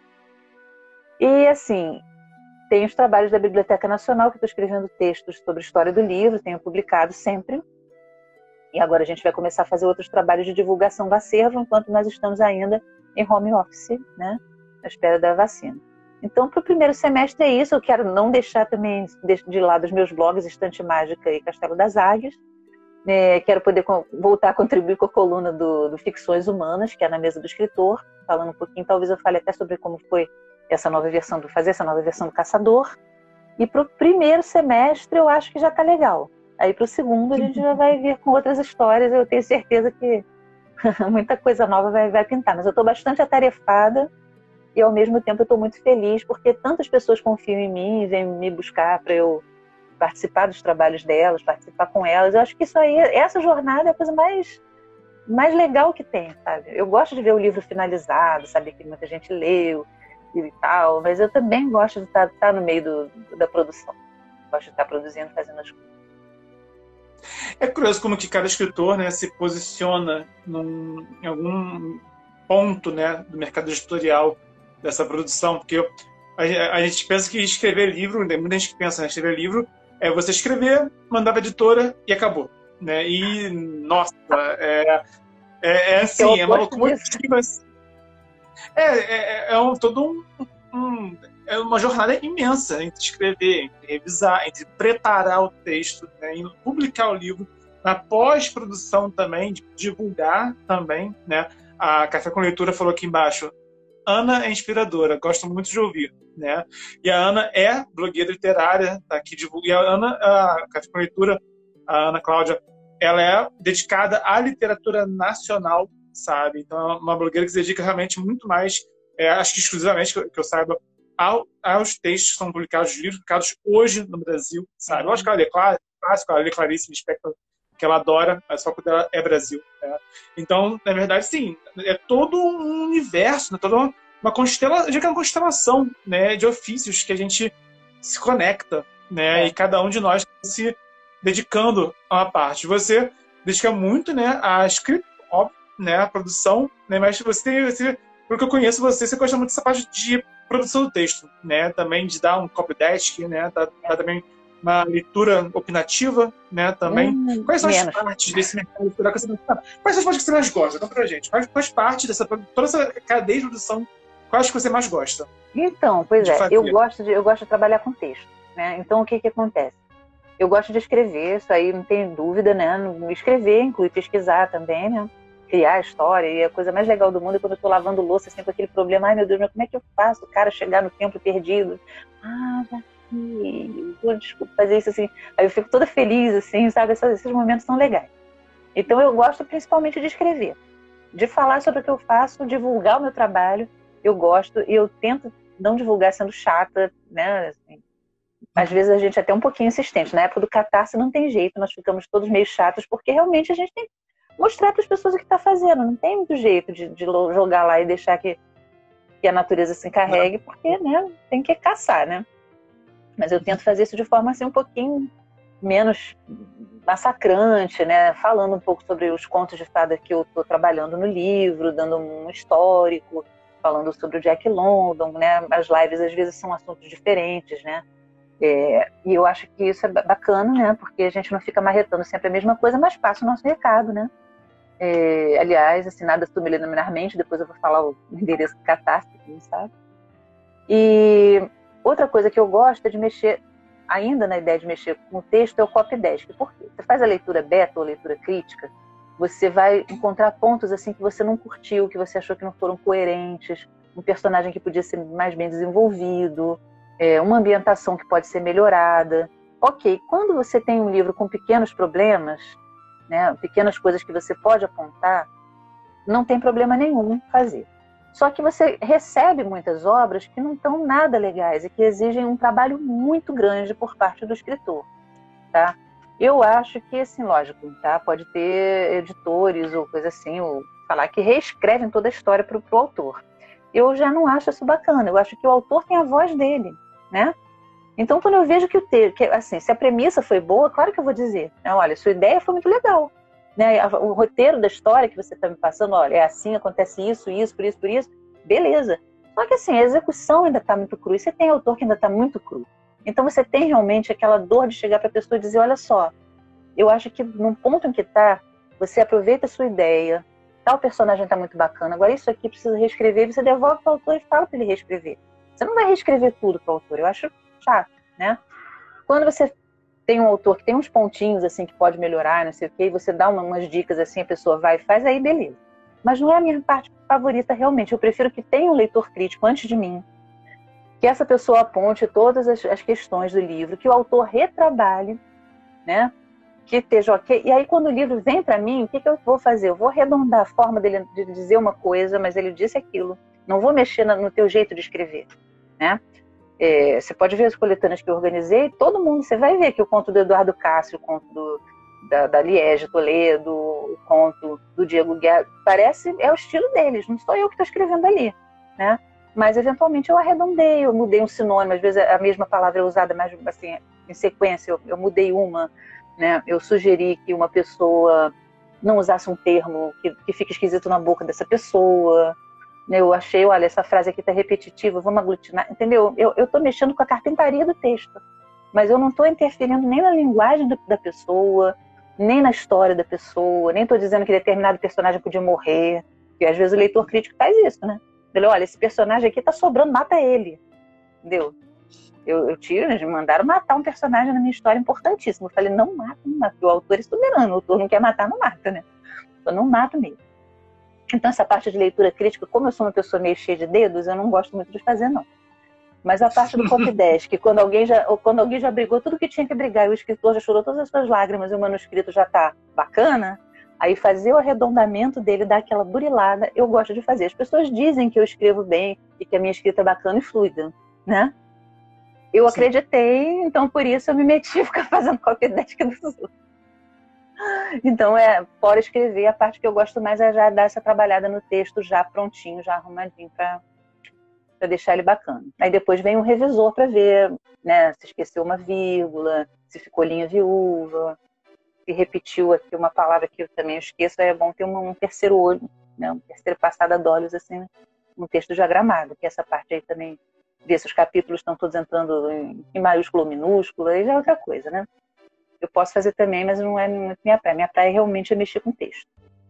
E assim, tem os trabalhos da Biblioteca Nacional, que eu estou escrevendo textos sobre a história do livro, tenho publicado sempre. E agora a gente vai começar a fazer outros trabalhos de divulgação do acervo, enquanto nós estamos ainda em home office, né? Na espera da vacina. Então, para o primeiro semestre é isso. Eu quero não deixar também de lado os meus blogs Estante Mágica e Castelo das Águias. É, quero poder voltar a contribuir com a coluna do, do Ficções Humanas, que é na mesa do escritor, falando um pouquinho, talvez eu fale até sobre como foi essa nova versão do fazer essa nova versão do Caçador. E para o primeiro semestre eu acho que já está legal. Aí para o segundo a gente já vai vir com outras histórias. Eu tenho certeza que muita coisa nova vai, vai pintar. Mas eu estou bastante atarefada. E ao mesmo tempo eu estou muito feliz porque tantas pessoas confiam em mim e vêm me buscar para eu participar dos trabalhos delas, participar com elas. Eu acho que isso aí, essa jornada é a coisa mais, mais legal que tem, sabe? Eu gosto de ver o livro finalizado, saber que muita gente leu e tal, mas eu também gosto de estar, estar no meio do, da produção. Gosto de estar produzindo, fazendo as coisas. É curioso como que cada escritor, né, se posiciona num, em algum ponto, né, do mercado editorial dessa produção, porque eu, a, a gente pensa que escrever livro, muita gente pensa, né, escrever livro é você escrever, mandar para a editora e acabou, né? E nossa, é, é, é assim, é uma locomotiva, é, é, é um, todo um, um é uma jornada imensa entre escrever, entre revisar, entre preparar o texto, né? né, em publicar o livro, na pós-produção também, de divulgar também, né? A Café com Leitura falou aqui embaixo, Ana é inspiradora, gosto muito de ouvir, né? E a Ana é blogueira literária, tá aqui divulga. E a Ana, a Café com Leitura, a Ana Cláudia, ela é dedicada à literatura nacional, sabe? Então é uma blogueira que se dedica realmente muito mais, é, acho que exclusivamente, que eu, que eu saiba, ao, aos textos que são publicados, livros publicados hoje no Brasil, sabe? Eu acho que ela lê clássico, ela lê Clarice Lispector, que ela adora, mas só quando ela é Brasil. Né? Então, na verdade, sim, é todo um universo, né? Toda uma, uma constelação, uma constelação, né? De ofícios que a gente se conecta, né? É. E cada um de nós se dedicando a uma parte. Você dedica muito, né, à escrita, óbvio, né, à produção, né? Mas você tem, você, pelo que eu conheço você, você gosta muito dessa parte de produção do texto, né? Também de dar um copy desk, né? Dá, dá também uma leitura opinativa, né, também. Hum, Quais são menos. as partes desse mercado literário que você mais... Quais são as partes que você mais gosta? Conta pra gente. Quais, quais partes dessa toda essa cadeia de produção, quais que você mais gosta? Então, pois é, eu gosto, de, eu gosto de trabalhar com texto, né? Então, o que que acontece? Eu gosto de escrever, isso aí não tem dúvida, né? Escrever inclui pesquisar também, né? Criar a história, e a coisa mais legal do mundo é quando eu tô lavando louça, assim, com aquele problema, ai meu Deus, mas como é que eu faço o cara chegar no templo perdido? Ah, já e desculpa fazer isso assim, aí eu fico toda feliz assim, sabe, esses, esses momentos são legais. Então eu gosto principalmente de escrever, de falar sobre o que eu faço, divulgar o meu trabalho, eu gosto, e eu tento não divulgar sendo chata, né, assim, às vezes a gente é até um pouquinho insistente, na época do Catarse não tem jeito, nós ficamos todos meio chatos, porque realmente a gente tem que mostrar para as pessoas o que está fazendo, não tem muito jeito de, de jogar lá e deixar que, que a natureza se encarregue, porque, né, tem que caçar, né. Mas eu tento fazer isso de forma assim um pouquinho menos massacrante, né? Falando um pouco sobre os contos de fada que eu estou trabalhando no livro, dando um histórico, falando sobre o Jack London, né? As lives às vezes são assuntos diferentes, né? É, e eu acho que isso é bacana, né? Porque a gente não fica marretando sempre a mesma coisa, mas passa o nosso recado, né? É, aliás, assinada subliminarmente, depois eu vou falar o endereço do Catarse, quem sabe. E outra coisa que eu gosto é de mexer, ainda na ideia de mexer com o texto, é o copy desk. Por quê? Você faz a leitura beta ou leitura crítica, você vai encontrar pontos assim que você não curtiu, que você achou que não foram coerentes, um personagem que podia ser mais bem desenvolvido, é, uma ambientação que pode ser melhorada. Ok, quando você tem um livro com pequenos problemas, né, pequenas coisas que você pode apontar, não tem problema nenhum fazer. Só que você recebe muitas obras que não estão nada legais e que exigem um trabalho muito grande por parte do escritor, tá? Eu acho que, assim, lógico, tá? Pode ter editores ou coisa assim, ou falar que reescrevem toda a história para o autor. Eu já não acho isso bacana. Eu acho que o autor tem a voz dele, né? Então, quando eu vejo que o texto, que, assim, se a premissa foi boa, claro que eu vou dizer, né? Olha, sua ideia foi muito legal. Né, o roteiro da história que você está me passando, olha, é assim, acontece isso, isso, por isso, por isso, beleza. Só que assim, a execução ainda está muito crua, e você tem autor que ainda está muito cru. Então você tem realmente aquela dor de chegar para a pessoa e dizer, olha só, eu acho que num ponto em que está, você aproveita a sua ideia, tal personagem está muito bacana, agora isso aqui precisa reescrever, você devolve para o autor e fala para ele reescrever. Você não vai reescrever tudo para o autor, eu acho chato, né? Quando você tem um autor que tem uns pontinhos assim que pode melhorar, não sei o quê, e você dá uma, umas dicas assim, a pessoa vai e faz, aí beleza. Mas não é a minha parte favorita realmente. Eu prefiro que tenha um leitor crítico antes de mim, que essa pessoa aponte todas as, as questões do livro, que o autor retrabalhe, né? Que esteja ok. E aí quando o livro vem para mim, o que, que eu vou fazer? Eu vou arredondar a forma dele de dizer uma coisa, mas ele disse aquilo. Não vou mexer no teu jeito de escrever, né? É, você pode ver as coletâneas que eu organizei, todo mundo, você vai ver que o conto do Eduardo Cássio, o conto do, da, da Liege Toledo, o conto do Diego Guerra, parece, é o estilo deles, não sou eu que estou escrevendo ali, né? Mas eventualmente eu arredondei, eu mudei um sinônimo, às vezes a mesma palavra é usada, mas assim, em sequência eu, eu mudei uma, né? Eu sugeri que uma pessoa não usasse um termo que, que fique esquisito na boca dessa pessoa. Eu achei, olha, essa frase aqui está repetitiva, vamos aglutinar, entendeu? Eu estou mexendo com a carpintaria do texto, mas eu não estou interferindo nem na linguagem do, da pessoa, nem na história da pessoa, nem estou dizendo que determinado personagem podia morrer, porque às vezes o leitor crítico faz isso, né? Ele, olha, esse personagem aqui está sobrando, mata ele, entendeu? Eu, eu tiro, eles me mandaram matar um personagem na minha história importantíssimo. Eu falei, não mata, não mata, porque o autor é soberano, o autor não quer matar, não mata, né? Eu não mato mesmo. Então essa parte de leitura crítica, como eu sou uma pessoa meio cheia de dedos, eu não gosto muito de fazer, não. Mas a parte do copy desk, quando alguém já, quando alguém já brigou tudo que tinha que brigar, e o escritor já chorou todas as suas lágrimas e o manuscrito já tá bacana, aí fazer o arredondamento dele, dar aquela burilada, eu gosto de fazer. As pessoas dizem que eu escrevo bem e que a minha escrita é bacana e fluida, né? Eu Sim. acreditei, então por isso eu me meti a ficar fazendo copy desk dos outros. Então, é, fora escrever, a parte que eu gosto mais é já dar essa trabalhada no texto já prontinho, já arrumadinho, para deixar ele bacana. Aí depois vem um revisor para ver, né, se esqueceu uma vírgula, se ficou linha viúva, se repetiu aqui uma palavra que eu também esqueço, é bom ter um, um terceiro olho, né, um terceiro passada de olhos, assim, um texto diagramado, que essa parte aí também, ver se os capítulos estão todos entrando em, em maiúsculo ou minúsculo, aí já é outra coisa, né? Eu posso fazer também, mas não é muito minha praia. Minha praia realmente é mexer com texto.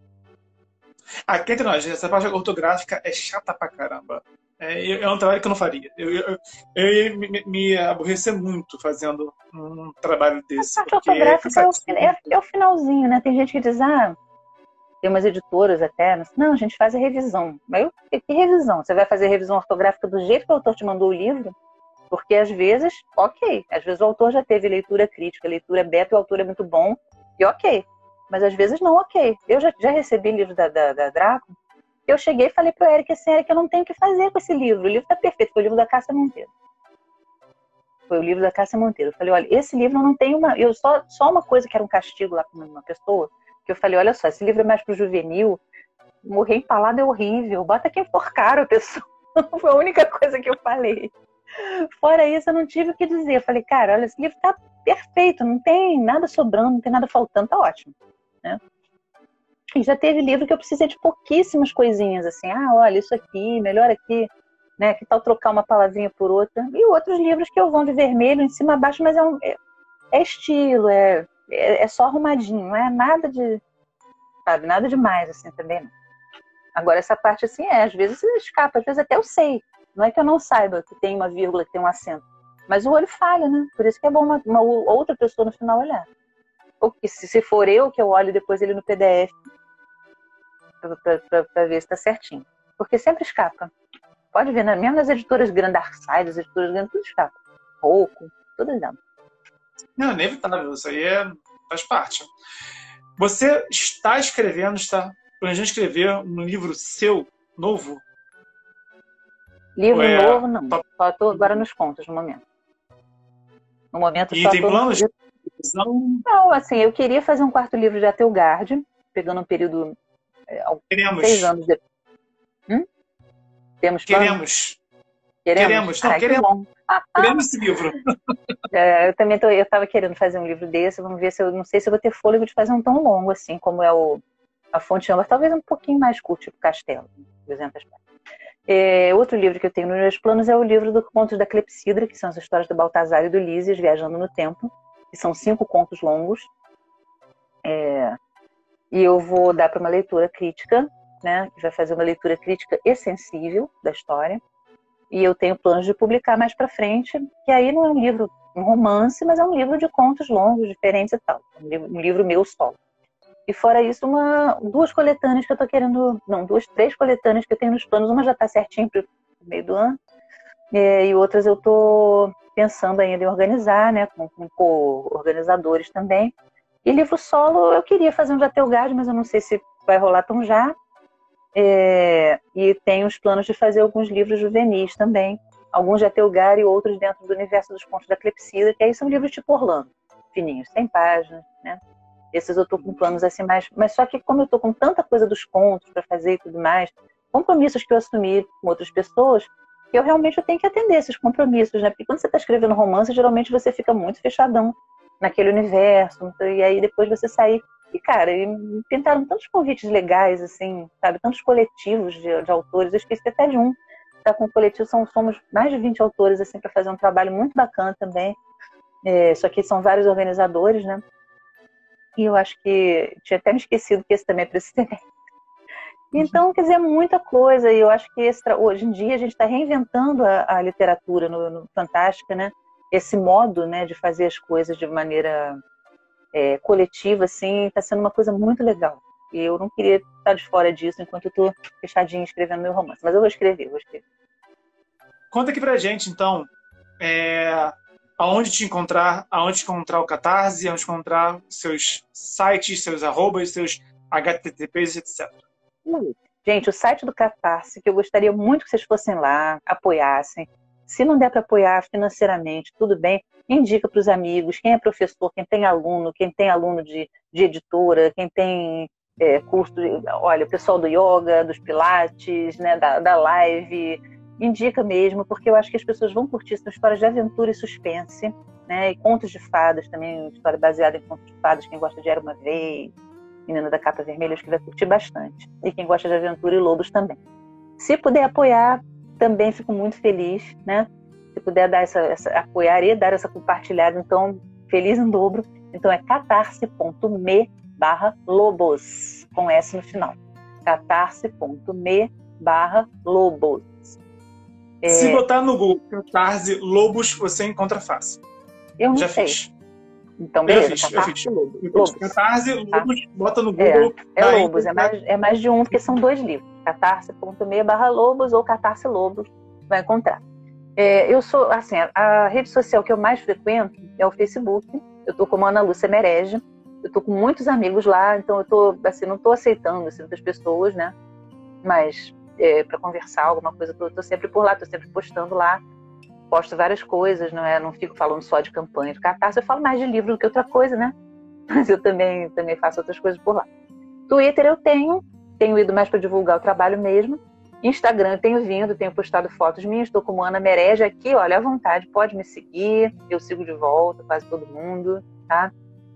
Aqui entre nós, essa parte ortográfica é chata pra caramba. É, é um trabalho que eu não faria. Eu, eu, eu ia me, me aborrecer muito fazendo um trabalho desse. A parte ortográfica é, é, o, é, é o finalzinho, né? Tem gente que diz, ah, tem umas editoras até, não, a gente faz a revisão. Mas eu, que, que revisão? Você vai fazer a revisão ortográfica do jeito que o autor te mandou o livro? Porque às vezes, ok, às vezes o autor já teve leitura crítica, leitura beta, o autor é muito bom, e ok. Mas às vezes não, ok. Eu já, já recebi livro da, da, da Draco, eu cheguei e falei para o Eric assim, Eric, eu não tenho o que fazer com esse livro, o livro está perfeito, foi o livro da Cássia Monteiro. Foi o livro da Cássia Monteiro. Eu falei, olha, esse livro não tem uma... Eu só, só uma coisa que era um castigo lá com uma pessoa, que eu falei, olha só, esse livro é mais para o juvenil, morrer empalado é horrível, bota quem for caro a pessoa. Foi a única coisa que eu falei. Fora isso, eu não tive o que dizer. Eu falei, cara, olha, esse livro tá perfeito, não tem nada sobrando, não tem nada faltando, tá ótimo, né? E já teve livro que eu precisei de pouquíssimas coisinhas, assim, ah, olha, isso aqui, melhor aqui, né? Que tal trocar uma palavrinha por outra? E outros livros que eu vou de vermelho em cima a baixo, mas é, um, é, é estilo, é, é, é só arrumadinho, não é nada de, sabe, nada demais, assim, também não. Agora, essa parte, assim, é, às vezes escapa, às vezes até eu sei. Não é que eu não saiba que tem uma vírgula, que tem um acento. Mas o olho falha, né? Por isso que é bom uma, uma outra pessoa no final olhar. Ou que se, se for eu que eu olho depois ele no P D F, para ver se está certinho. Porque sempre escapa. Pode ver, né? Mesmo nas editoras grandes, Darkside, as editoras grandes, tudo escapa. Pouco, tudo dentro. Não, é inevitável. Isso aí é, faz parte. Você está escrevendo, está planejando escrever um livro seu, novo? Livro é... novo, não. Só estou agora nos contos, no momento. No momento, e só tem planos? No... Não, assim, eu queria fazer um quarto livro de Atelgard, pegando um período... É, Queremos. Seis anos de... hum? Temos Queremos. Queremos. Queremos. Não, Ai, queremos. Queremos esse livro. É, eu também tô, eu estava querendo fazer um livro desse, vamos ver se eu... Não sei se eu vou ter fôlego de fazer um tão longo, assim, como é o A Fonte Âmbar. Talvez um pouquinho mais curto, tipo Castelo, duzentas páginas. É, outro livro que eu tenho nos meus planos é o livro do Contos da Clepsidra, que são as histórias do Baltazar e do Lísias viajando no tempo, que são cinco contos longos. É, e eu vou dar para uma leitura crítica, né, que vai fazer uma leitura crítica e sensível da história. E eu tenho planos de publicar mais para frente, que aí não é um livro, um romance, mas é um livro de contos longos, diferentes e tal. Um livro, um livro meu solo. E fora isso, uma, duas coletâneas que eu tô querendo... Não, duas, três coletâneas que eu tenho nos planos. Uma já tá certinho pro meio do ano. E, e outras eu tô pensando ainda em organizar, né? Com, com co-organizadores também. E livro solo, eu queria fazer um de Atelgard, mas eu não sei se vai rolar tão já. É, e tenho os planos de fazer alguns livros juvenis também. Alguns de Atelgard e outros dentro do universo dos contos da Clepsidra, que aí são livros tipo Orlando. Fininhos, cem páginas, né? Esses eu tô com planos assim mais... Mas só que como eu tô com tanta coisa dos contos para fazer e tudo mais, compromissos que eu assumi com outras pessoas, eu realmente eu tenho que atender esses compromissos, né? Porque quando você está escrevendo romance, geralmente você fica muito fechadão naquele universo, e aí depois você sair... E, cara, me pintaram tantos convites legais, assim, sabe? Tantos coletivos de, de autores. Eu esqueci até de um. Tá com o coletivo, são, somos mais de vinte autores, assim, para fazer um trabalho muito bacana também. É, só que são vários organizadores, né? E eu acho que... Tinha até me esquecido que esse também é para esse semestre. Então, quer dizer, muita coisa. E eu acho que esse, hoje em dia a gente está reinventando a, a literatura no, no Fantástica, né? Esse modo, né, de fazer as coisas de maneira é, coletiva, assim, está sendo uma coisa muito legal. E eu não queria estar de fora disso enquanto eu estou fechadinha escrevendo meu romance. Mas eu vou escrever, eu vou escrever. Conta aqui pra gente, então, é, aonde te encontrar, aonde encontrar o Catarse, aonde encontrar seus sites, seus arrobas, seus H T T Ps, etcétera. Gente, o site do Catarse, que eu gostaria muito que vocês fossem lá, apoiassem. Se não der para apoiar financeiramente, tudo bem, indica para os amigos, quem é professor, quem tem aluno, quem tem aluno de, de editora, quem tem é, curso, de, olha, o pessoal do yoga, dos pilates, né, da, da live, indica mesmo, porque eu acho que as pessoas vão curtir. São histórias de aventura e suspense, né, e contos de fadas também, história baseada em contos de fadas, quem gosta de Era Uma Vez, Menina da Capa Vermelha, acho que vai curtir bastante. E quem gosta de aventura e lobos também. Se puder apoiar, também fico muito feliz, né? Se puder dar essa, essa, apoiar e dar essa compartilhada, então, feliz em dobro. Então é catarse.me barra lobos, com S no final. catarse.me barra lobos. É... Se botar no Google Catarse Lobos, você encontra fácil. Eu não Já sei. fiz. Então, beleza. Eu fiz, Catarse, eu fiz. Lobos. Eu Lobos. fiz. Catarse Lobos, tá? Bota no É, Google. é Aí, Lobos, é mais, é mais de um, porque são dois livros. catarse.me barra lobos ou Catarse Lobos, vai encontrar. É, eu sou, assim, a, a rede social que eu mais frequento é o Facebook. Eu tô como Ana Lúcia Merege. Eu tô com muitos amigos lá, então eu tô, assim, não tô aceitando assim, muitas pessoas, né? Mas é, para conversar alguma coisa, eu tô, tô sempre por lá, tô sempre postando lá. Posto várias coisas, não é? Não fico falando só de campanha de Catarse, eu falo mais de livro do que outra coisa, né? Mas eu também, também faço outras coisas por lá. Twitter eu tenho, tenho ido mais para divulgar o trabalho mesmo. Instagram eu tenho vindo, tenho postado fotos minhas, estou como Ana Merege aqui, olha, à vontade, pode me seguir, eu sigo de volta, quase todo mundo, tá?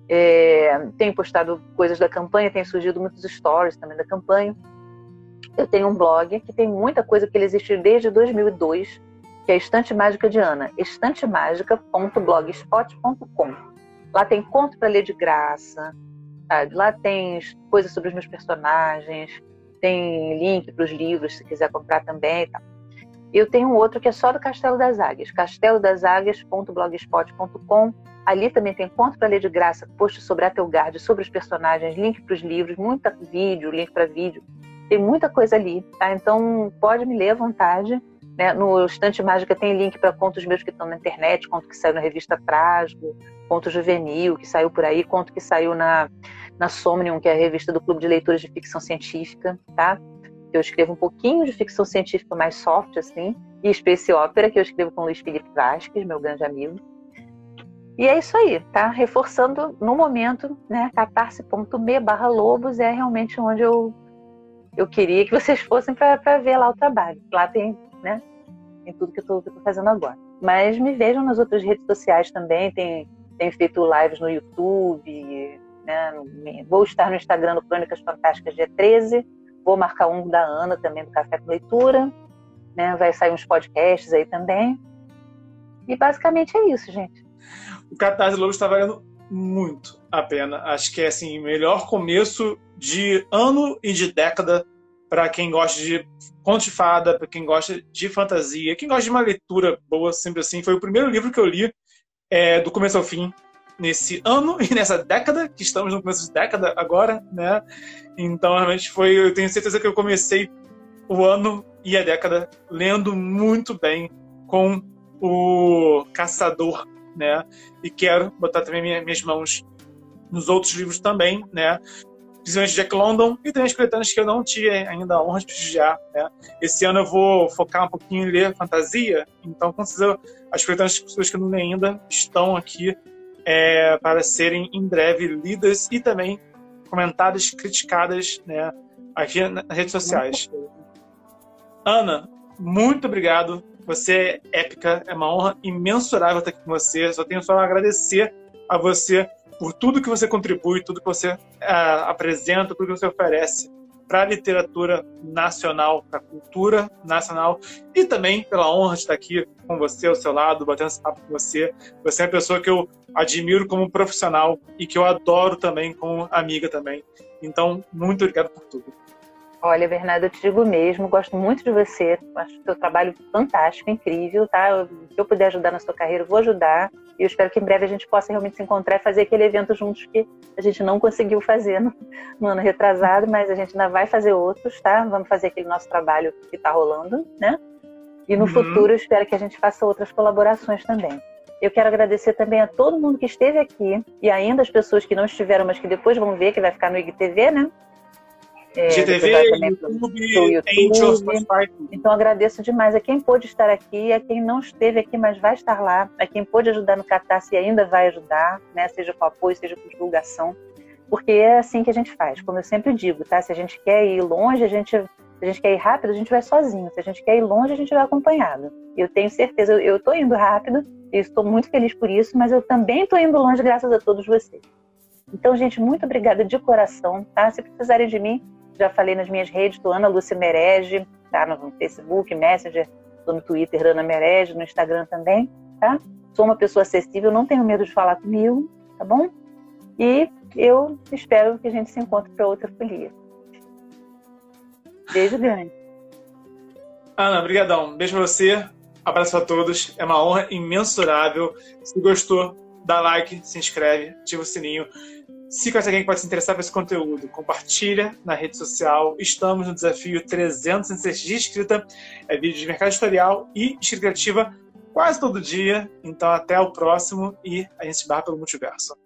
É, tenho postado coisas da campanha, tem surgido muitos stories também da campanha. Eu tenho um blog que tem muita coisa que ele existe desde dois mil e dois, que é Estante Mágica de Ana, estante mágica ponto blogspot ponto com. Lá tem conto para ler de graça, sabe? Lá tem coisas sobre os meus personagens, tem link para os livros, se quiser comprar também e tal. Eu tenho um outro que é só do Castelo das Águias, castelo das águias ponto blogspot ponto com. Ali também tem conto para ler de graça, post sobre Atelgard, sobre os personagens, link para os livros, muita vídeo, link para vídeo. Tem muita coisa ali, tá? Então pode me ler à vontade. Né? No Estante Mágica tem link para contos meus que estão na internet, conto que saiu na revista Trágico, conto juvenil que saiu por aí, conto que saiu na, na Somnium, que é a revista do Clube de Leitores de Ficção Científica, tá? Eu escrevo um pouquinho de ficção científica mais soft, assim, e space opera, que eu escrevo com o Luiz Felipe Vasques, meu grande amigo. E é isso aí, tá? Reforçando no momento, né? catarse.me barra lobos é realmente onde eu, eu queria que vocês fossem para ver lá o trabalho. Lá tem, né? Tem tudo que eu estou fazendo agora. Mas me vejam nas outras redes sociais também. Tem, tem feito lives no YouTube, né? Vou estar no Instagram do Crônicas Fantásticas dia treze. Vou marcar um da Ana também, do Café com Leitura. Né? Vai sair uns podcasts aí também. E basicamente é isso, gente. O Catarse Lobos está valendo muito a pena. Acho que é assim, o melhor começo de ano e de década para quem gosta de conto de fada, para quem gosta de fantasia, quem gosta de uma leitura boa, sempre assim. Foi o primeiro livro que eu li é, do começo ao fim, nesse ano e nessa década, que estamos no começo de década agora, né? Então, realmente foi, eu tenho certeza que eu comecei o ano e a década lendo muito bem com o Caçador, né? E quero botar também minhas mãos nos outros livros também, né? Principalmente Jack London e também as coletâneas que eu não tive ainda a honra de prestigiar, né? Esse ano eu vou focar um pouquinho em ler fantasia, então com certeza as coletâneas de pessoas que eu não li ainda estão aqui é, para serem em breve lidas e também comentadas, criticadas, né? Aqui nas redes sociais. Ana, muito obrigado. Você é épica, é uma honra imensurável estar aqui com você. Só tenho só a agradecer a você por tudo que você contribui, tudo que você uh, apresenta, tudo que você oferece para a literatura nacional, para a cultura nacional e também pela honra de estar aqui com você ao seu lado, batendo esse papo com você. Você é uma pessoa que eu admiro como profissional e que eu adoro também como amiga também. Então, muito obrigado por tudo. Olha, Bernardo, eu te digo mesmo, gosto muito de você, acho o seu trabalho fantástico, incrível, tá? Se eu puder ajudar na sua carreira, eu vou ajudar. E eu espero que em breve a gente possa realmente se encontrar e fazer aquele evento juntos que a gente não conseguiu fazer no, no ano retrasado, mas a gente ainda vai fazer outros, tá? Vamos fazer aquele nosso trabalho que tá rolando, né? E no uhum. futuro eu espero que a gente faça outras colaborações também. Eu quero agradecer também a todo mundo que esteve aqui e ainda as pessoas que não estiveram, mas que depois vão ver, que vai ficar no I G T V, né? É, G T V, YouTube, YouTube. Spotify. Então agradeço demais a quem pôde estar aqui, a quem não esteve aqui, mas vai estar lá, a quem pôde ajudar no Catarse e ainda vai ajudar, né? Seja com apoio, seja com divulgação, porque é assim que a gente faz, como eu sempre digo, tá? Se a gente quer ir longe, a gente, se a gente quer ir rápido, a gente vai sozinho, se a gente quer ir longe, a gente vai acompanhado. E eu tenho certeza, eu estou indo rápido, e estou muito feliz por isso, mas eu também estou indo longe graças a todos vocês. Então, gente, muito obrigada de coração, tá? Se precisarem de mim, já falei nas minhas redes, estou Ana Lúcia Merege, tá? No Facebook, Messenger, estou no Twitter, Ana Merege, no Instagram também, tá? Sou uma pessoa acessível, não tenho medo de falar comigo, tá bom? E eu espero que a gente se encontre para outra folia. Beijo grande. Ana, brigadão. Beijo pra você. Abraço a todos. É uma honra imensurável. Se gostou, dá like, se inscreve, ativa o sininho. Se conhece alguém que pode se interessar por esse conteúdo, compartilha na rede social. Estamos no desafio trezentos inscritos de escrita. É vídeo de mercado editorial e escrita criativa quase todo dia. Então até o próximo e a gente se barra pelo multiverso.